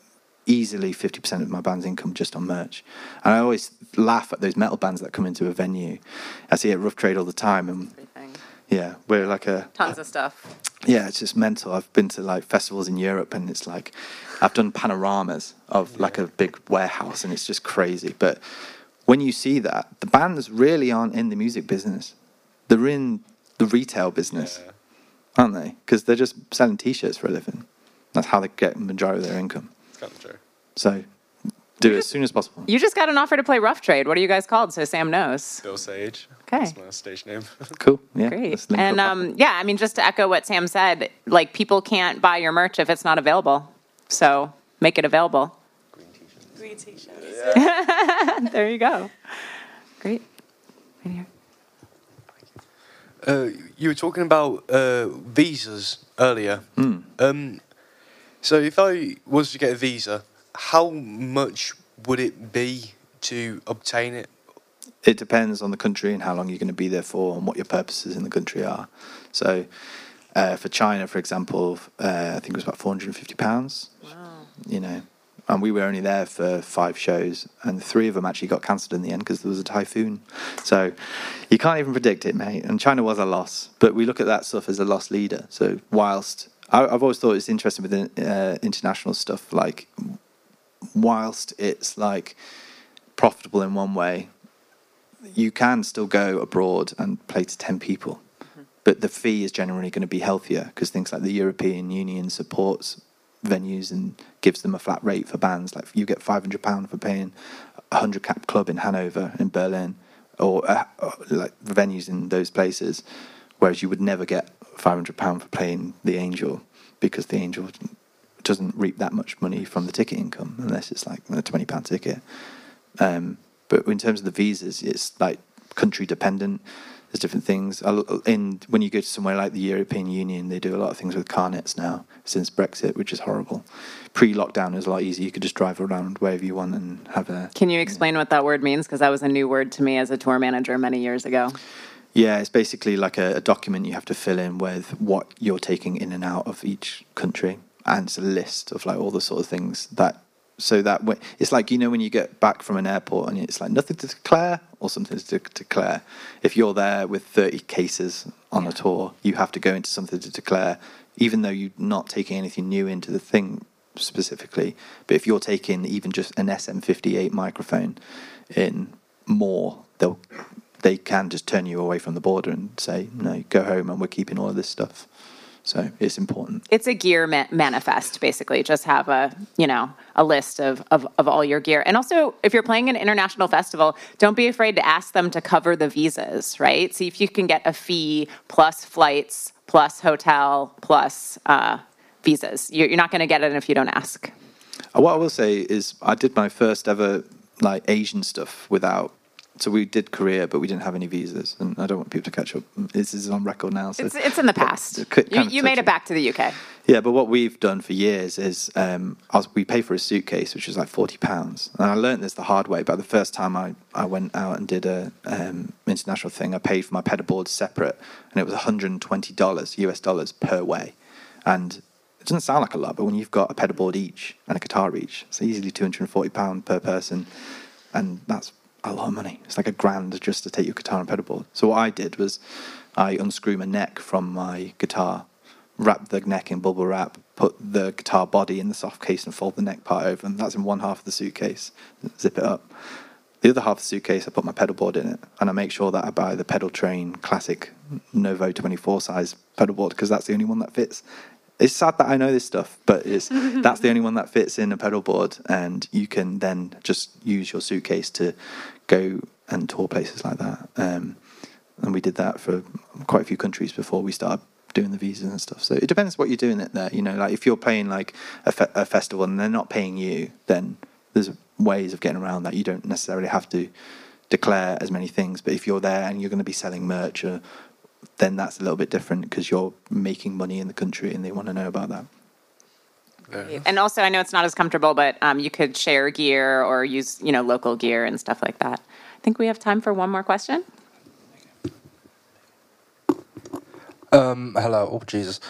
easily 50% of my band's income just on merch. And I always laugh at those metal bands that come into a venue. I see it at Rough Trade all the time, and Everything. yeah, we're like Tons of stuff. yeah, it's just mental. I've been to like festivals in Europe, and it's like I've done panoramas of like a big warehouse, and it's just crazy. But when you see that, the bands really aren't in the music business. They're in the retail business, aren't they? Because they're just selling T-shirts for a living. That's how they get the majority of their income. It's kind of true. So do it as soon as possible. You just got an offer to play Rough Trade. What are you guys called? So Sam knows. Bill Sage. Okay. That's my stage name. Cool. Yeah. Great. let's link And up. yeah, I mean, just to echo what Sam said, like people can't buy your merch if it's not available. So make it available. Green t-shirts. There you go. Great. Right here. You were talking about visas earlier. So if I was to get a visa, how much would it be to obtain it? It depends on the country and how long you're going to be there for and what your purposes in the country are. So for China, for example, I think it was about £450. Wow. You know, and we were only there for 5 shows, and 3 of them actually got cancelled in the end because there was a typhoon. So you can't even predict it, mate. And China was a loss, but we look at that stuff as a loss leader. So whilst I've always thought it's interesting with international stuff, like whilst it's like profitable in one way, you can still go abroad and play to 10 people. But the fee is generally going to be healthier because things like the European Union supports venues and gives them a flat rate for bands. Like you get £500 for paying a 100-cap club in Hanover, in Berlin, or like venues in those places, whereas you would never get £500 for playing the Angel because the Angel doesn't reap that much money from the ticket income unless it's like a £20 ticket. But in terms of the visas, it's like country dependent. There's different things. When you go to somewhere like the European Union, they do a lot of things with car nets now since Brexit, which is horrible. Pre-lockdown, it was a lot easier. You could just drive around wherever you want and have a... Can you explain what that word means? Because that was a new word to me as a tour manager many years ago. Yeah, it's basically like a document you have to fill in with what you're taking in and out of each country. And it's a list of like all the sort of things that... So that it's like, you know, when you get back from an airport and it's like nothing to declare or something to declare. If you're there with 30 cases on a tour, you have to go into something to declare, even though you're not taking anything new into the thing specifically. But if you're taking even just an SM58 microphone in more, they can just turn you away from the border and say, no, go home and we're keeping all of this stuff. So it's important. It's a gear manifest, basically. Just have a list of all your gear. And also, if you're playing an international festival, don't be afraid to ask them to cover the visas, right? See if you can get a fee plus flights, plus hotel, plus visas. You're not going to get it if you don't ask. What I will say is I did my first ever like Asian stuff without... So we did Korea, but we didn't have any visas, and I don't want people to catch up. This is on record now. So it's in the past. You made it back to the UK. Yeah, but what we've done for years is we pay for a suitcase, which is like £40. And I learned this the hard way. But the first time I went out and did a international thing, I paid for my pedal board separate, and it was $120 US dollars per way. And it doesn't sound like a lot, but when you've got a pedal board each and a guitar each, it's easily £240 per person, and that's a lot of money. It's like $1,000 just to take your guitar and pedal board. So what I did was I unscrew my neck from my guitar, wrap the neck in bubble wrap, put the guitar body in the soft case and fold the neck part over, and that's in one half of the suitcase. Zip it up. The other half of the suitcase, I put my pedal board in it, and I make sure that I buy the Pedal Train Classic Novo 24 size pedal board because that's the only one that fits. It's sad that I know this stuff, but that's the only one that fits in a pedal board, and you can then just use your suitcase to go and tour places like that. And we did that for quite a few countries before we started doing the visas and stuff. So it depends what you're doing it there. You know, like if you're playing like a festival and they're not paying you, then there's ways of getting around that. You don't necessarily have to declare as many things. But if you're there and you're going to be selling merch then that's a little bit different because you're making money in the country and they want to know about that. And also, I know it's not as comfortable, but you could share gear or use, local gear and stuff like that. I think we have time for one more question. Hello. Oh, Jesus.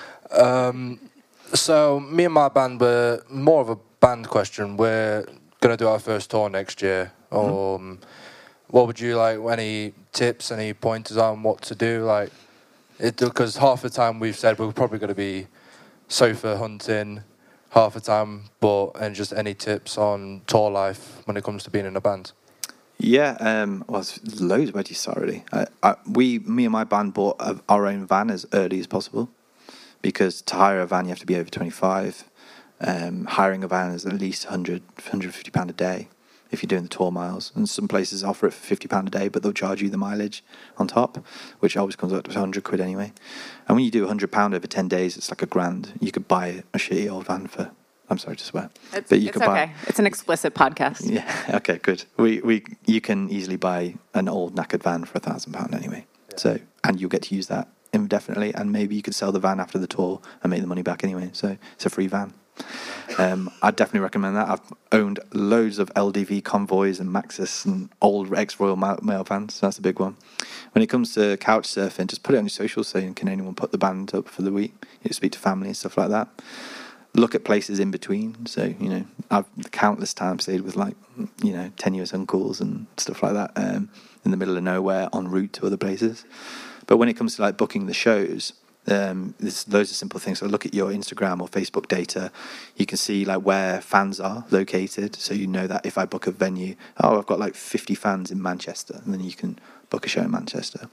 So me and my band were more of a band question. We're going to do our first tour next year. What would you like? Any tips, any pointers on what to do? Because half the time we've said we're probably going to be sofa hunting, half the time, and just any tips on tour life when it comes to being in a band? Yeah, there's loads of ideas already. Me and my band bought our own van as early as possible because to hire a van you have to be over 25. Hiring a van is at least £150 a day if you're doing the tour miles, and some places offer it for £50 a day, but they'll charge you the mileage on top, which always comes up to £100 anyway. And when you do £100 over 10 days, it's like £1,000. You could buy a shitty old van for... I'm sorry to swear, but you it's could okay. buy. It's an explicit podcast. Yeah. Okay. Good. You can easily buy an old knackered van for £1,000 anyway. Yeah. So, and you'll get to use that indefinitely, and maybe you could sell the van after the tour and make the money back anyway. So it's a free van. I'd definitely recommend that. I've owned loads of LDV Convoys and Maxis and old ex-Royal Mail vans. So that's a big one. When it comes to couch surfing, just put it on your socials saying, can anyone put the band up for the week? You speak to family and stuff like that. look at places in between. So, I've countless times stayed with like, tenuous uncles and stuff like that in the middle of nowhere en route to other places. But when it comes to like booking the shows, there's loads of simple things. So look at your Instagram or Facebook data. You can see like where fans are located. So you know that if I book a venue, I've got like 50 fans in Manchester, and then you can book a show in Manchester.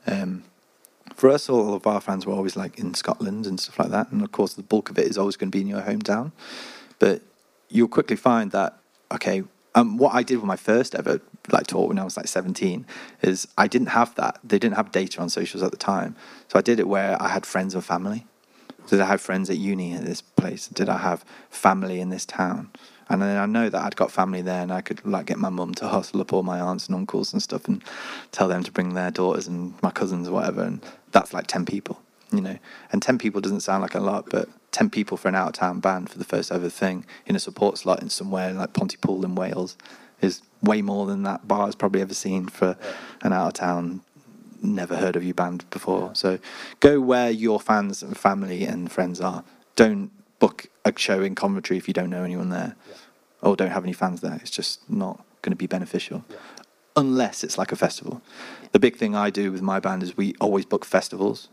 For us, all of our fans were always like in Scotland and stuff like that. And of course, the bulk of it is always going to be in your hometown. But you'll quickly find that, okay, what I did with my first ever like tour when I was like 17 is I didn't have that. They didn't have data on socials at the time. So I did it where I had friends and family. Did I have friends at uni at this place? Did I have family in this town? And then I know that I'd got family there, and I could like get my mum to hustle up all my aunts and uncles and stuff and tell them to bring their daughters and my cousins or whatever. And that's like 10 people, And 10 people doesn't sound like a lot, but 10 people for an out-of-town band for the first ever thing in a support slot in somewhere like Pontypool in Wales is way more than that bar has probably ever seen for an out-of-town, never heard of you band before. So go where your fans and family and friends are. Don't book a show in Coventry if you don't know anyone there or don't have any fans there. It's just not going to be beneficial unless it's like a festival. The big thing I do with my band is we always book festivals,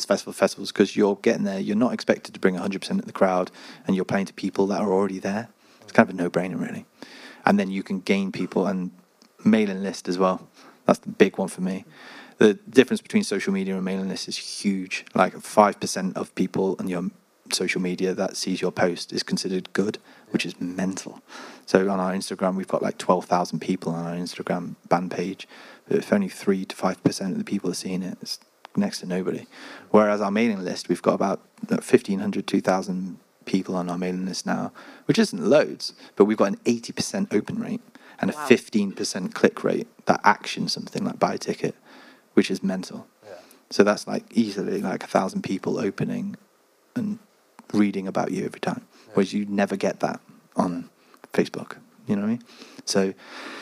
because you're getting there, you're not expected to bring 100% of the crowd, and you're playing to people that are already there. It's kind of a no-brainer, really. And then you can gain people, and mailing list as well. That's the big one for me. The difference between social media and mailing list is huge. Like 5% of people on your social media that sees your post is considered good, which is mental. So on our Instagram, we've got like 12,000 people on our Instagram band page. But if only 3 to 5% of the people are seeing it, it's next to nobody. Whereas our mailing list, we've got about 1,500, 2,000 people on our mailing list now, which isn't loads, but we've got an 80% open rate and a 15% click rate that action something like buy a ticket, which is mental. Yeah. So that's like easily like 1,000 people opening and reading about you every time, whereas you never get that on Facebook. You know what I mean? So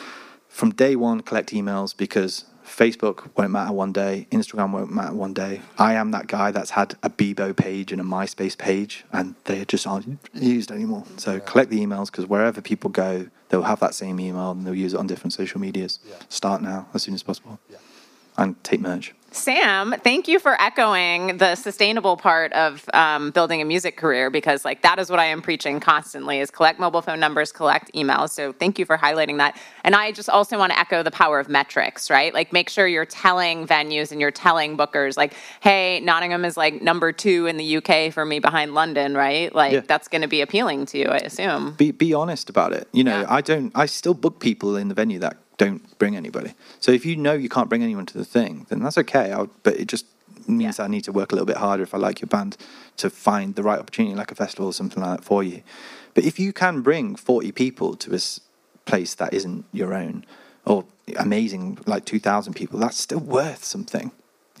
from day one, collect emails, because Facebook won't matter one day, Instagram won't matter one day. I am that guy that's had a Bebo page and a MySpace page, and they just aren't used anymore. So collect the emails, because wherever people go, they'll have that same email and they'll use it on different social medias. Start now, as soon as possible. And take merch. Sam, thank you for echoing the sustainable part of building a music career, because like that is what I am preaching constantly, is collect mobile phone numbers, collect emails. So thank you for highlighting that. And I just also want to echo the power of metrics, right? Like make sure you're telling venues and you're telling bookers like, hey, Nottingham is like number 2 in the UK for me behind London, right? Like that's going to be appealing to you, I assume. Be honest about it. I still book people in the venue that don't bring anybody. So if you know you can't bring anyone to the thing, then that's okay. But it just means I need to work a little bit harder if I like your band to find the right opportunity, like a festival or something like that for you. But if you can bring 40 people to a place that isn't your own, or amazing like 2,000 people, that's still worth something.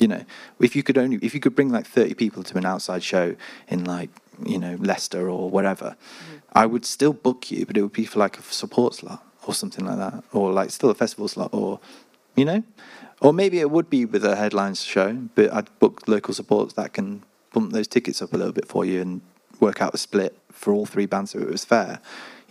If you could bring like 30 people to an outside show in like Leicester or whatever, I would still book you, but it would be for like a support slot or something like that, or like still a festival slot, or or maybe it would be with a headlines show, but I'd book local supports that can bump those tickets up a little bit for you and work out a split for all 3 bands so it was fair.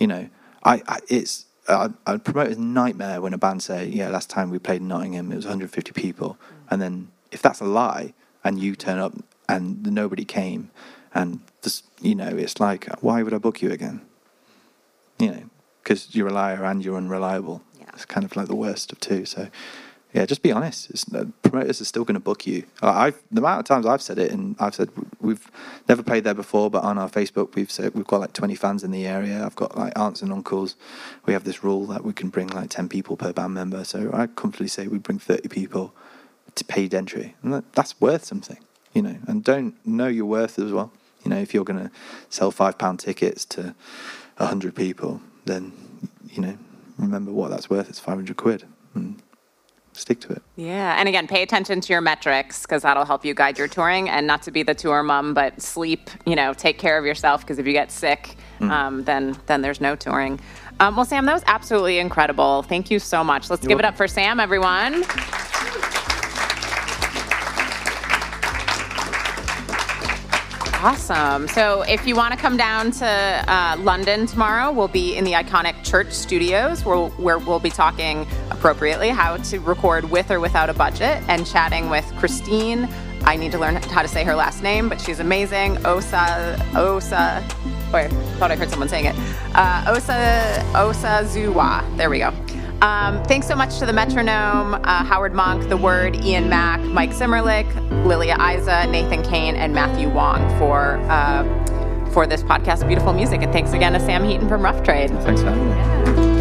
I'd promote a nightmare when a band say, last time we played in Nottingham it was 150 people, and then if that's a lie and you turn up and nobody came, and this, it's like, why would I book you again? Because you're a liar and you're unreliable. It's kind of like the worst of two. So, just be honest. Promoters are still going to book you. The amount of times I've said it, and I've said we've never played there before, but on our Facebook we've said we've got like 20 fans in the area. I've got like aunts and uncles. We have this rule that we can bring like 10 people per band member. So I comfortably say we bring 30 people to paid entry, and that's worth something, And don't know your worth as well. If you're going to sell £5 tickets to 100 people, then remember what that's worth. It's 500 quid, and stick to it. Yeah, and again, pay attention to your metrics, because that'll help you guide your touring. And not to be the tour mom, but sleep. Take care of yourself, because if you get sick, then there's no touring. Well, Sam, that was absolutely incredible. Thank you so much. Let's give it up for Sam, everyone. Awesome. So if you want to come down to London tomorrow, we'll be in the iconic Church Studios where we'll be talking appropriately how to record with or without a budget and chatting with Christine. I need to learn how to say her last name, but she's amazing. Osa. Wait, I thought I heard someone saying it. Osazuwa. There we go. Thanks so much to the Metronome, Howard Monk, The Word, Ian Mack, Mike Zimmerlich, Lilia Isa, Nathan Kane, and Matthew Wong for this podcast, Beautiful Music. And thanks again to Sam Heaton from Rough Trade. Thanks for having me. Yeah.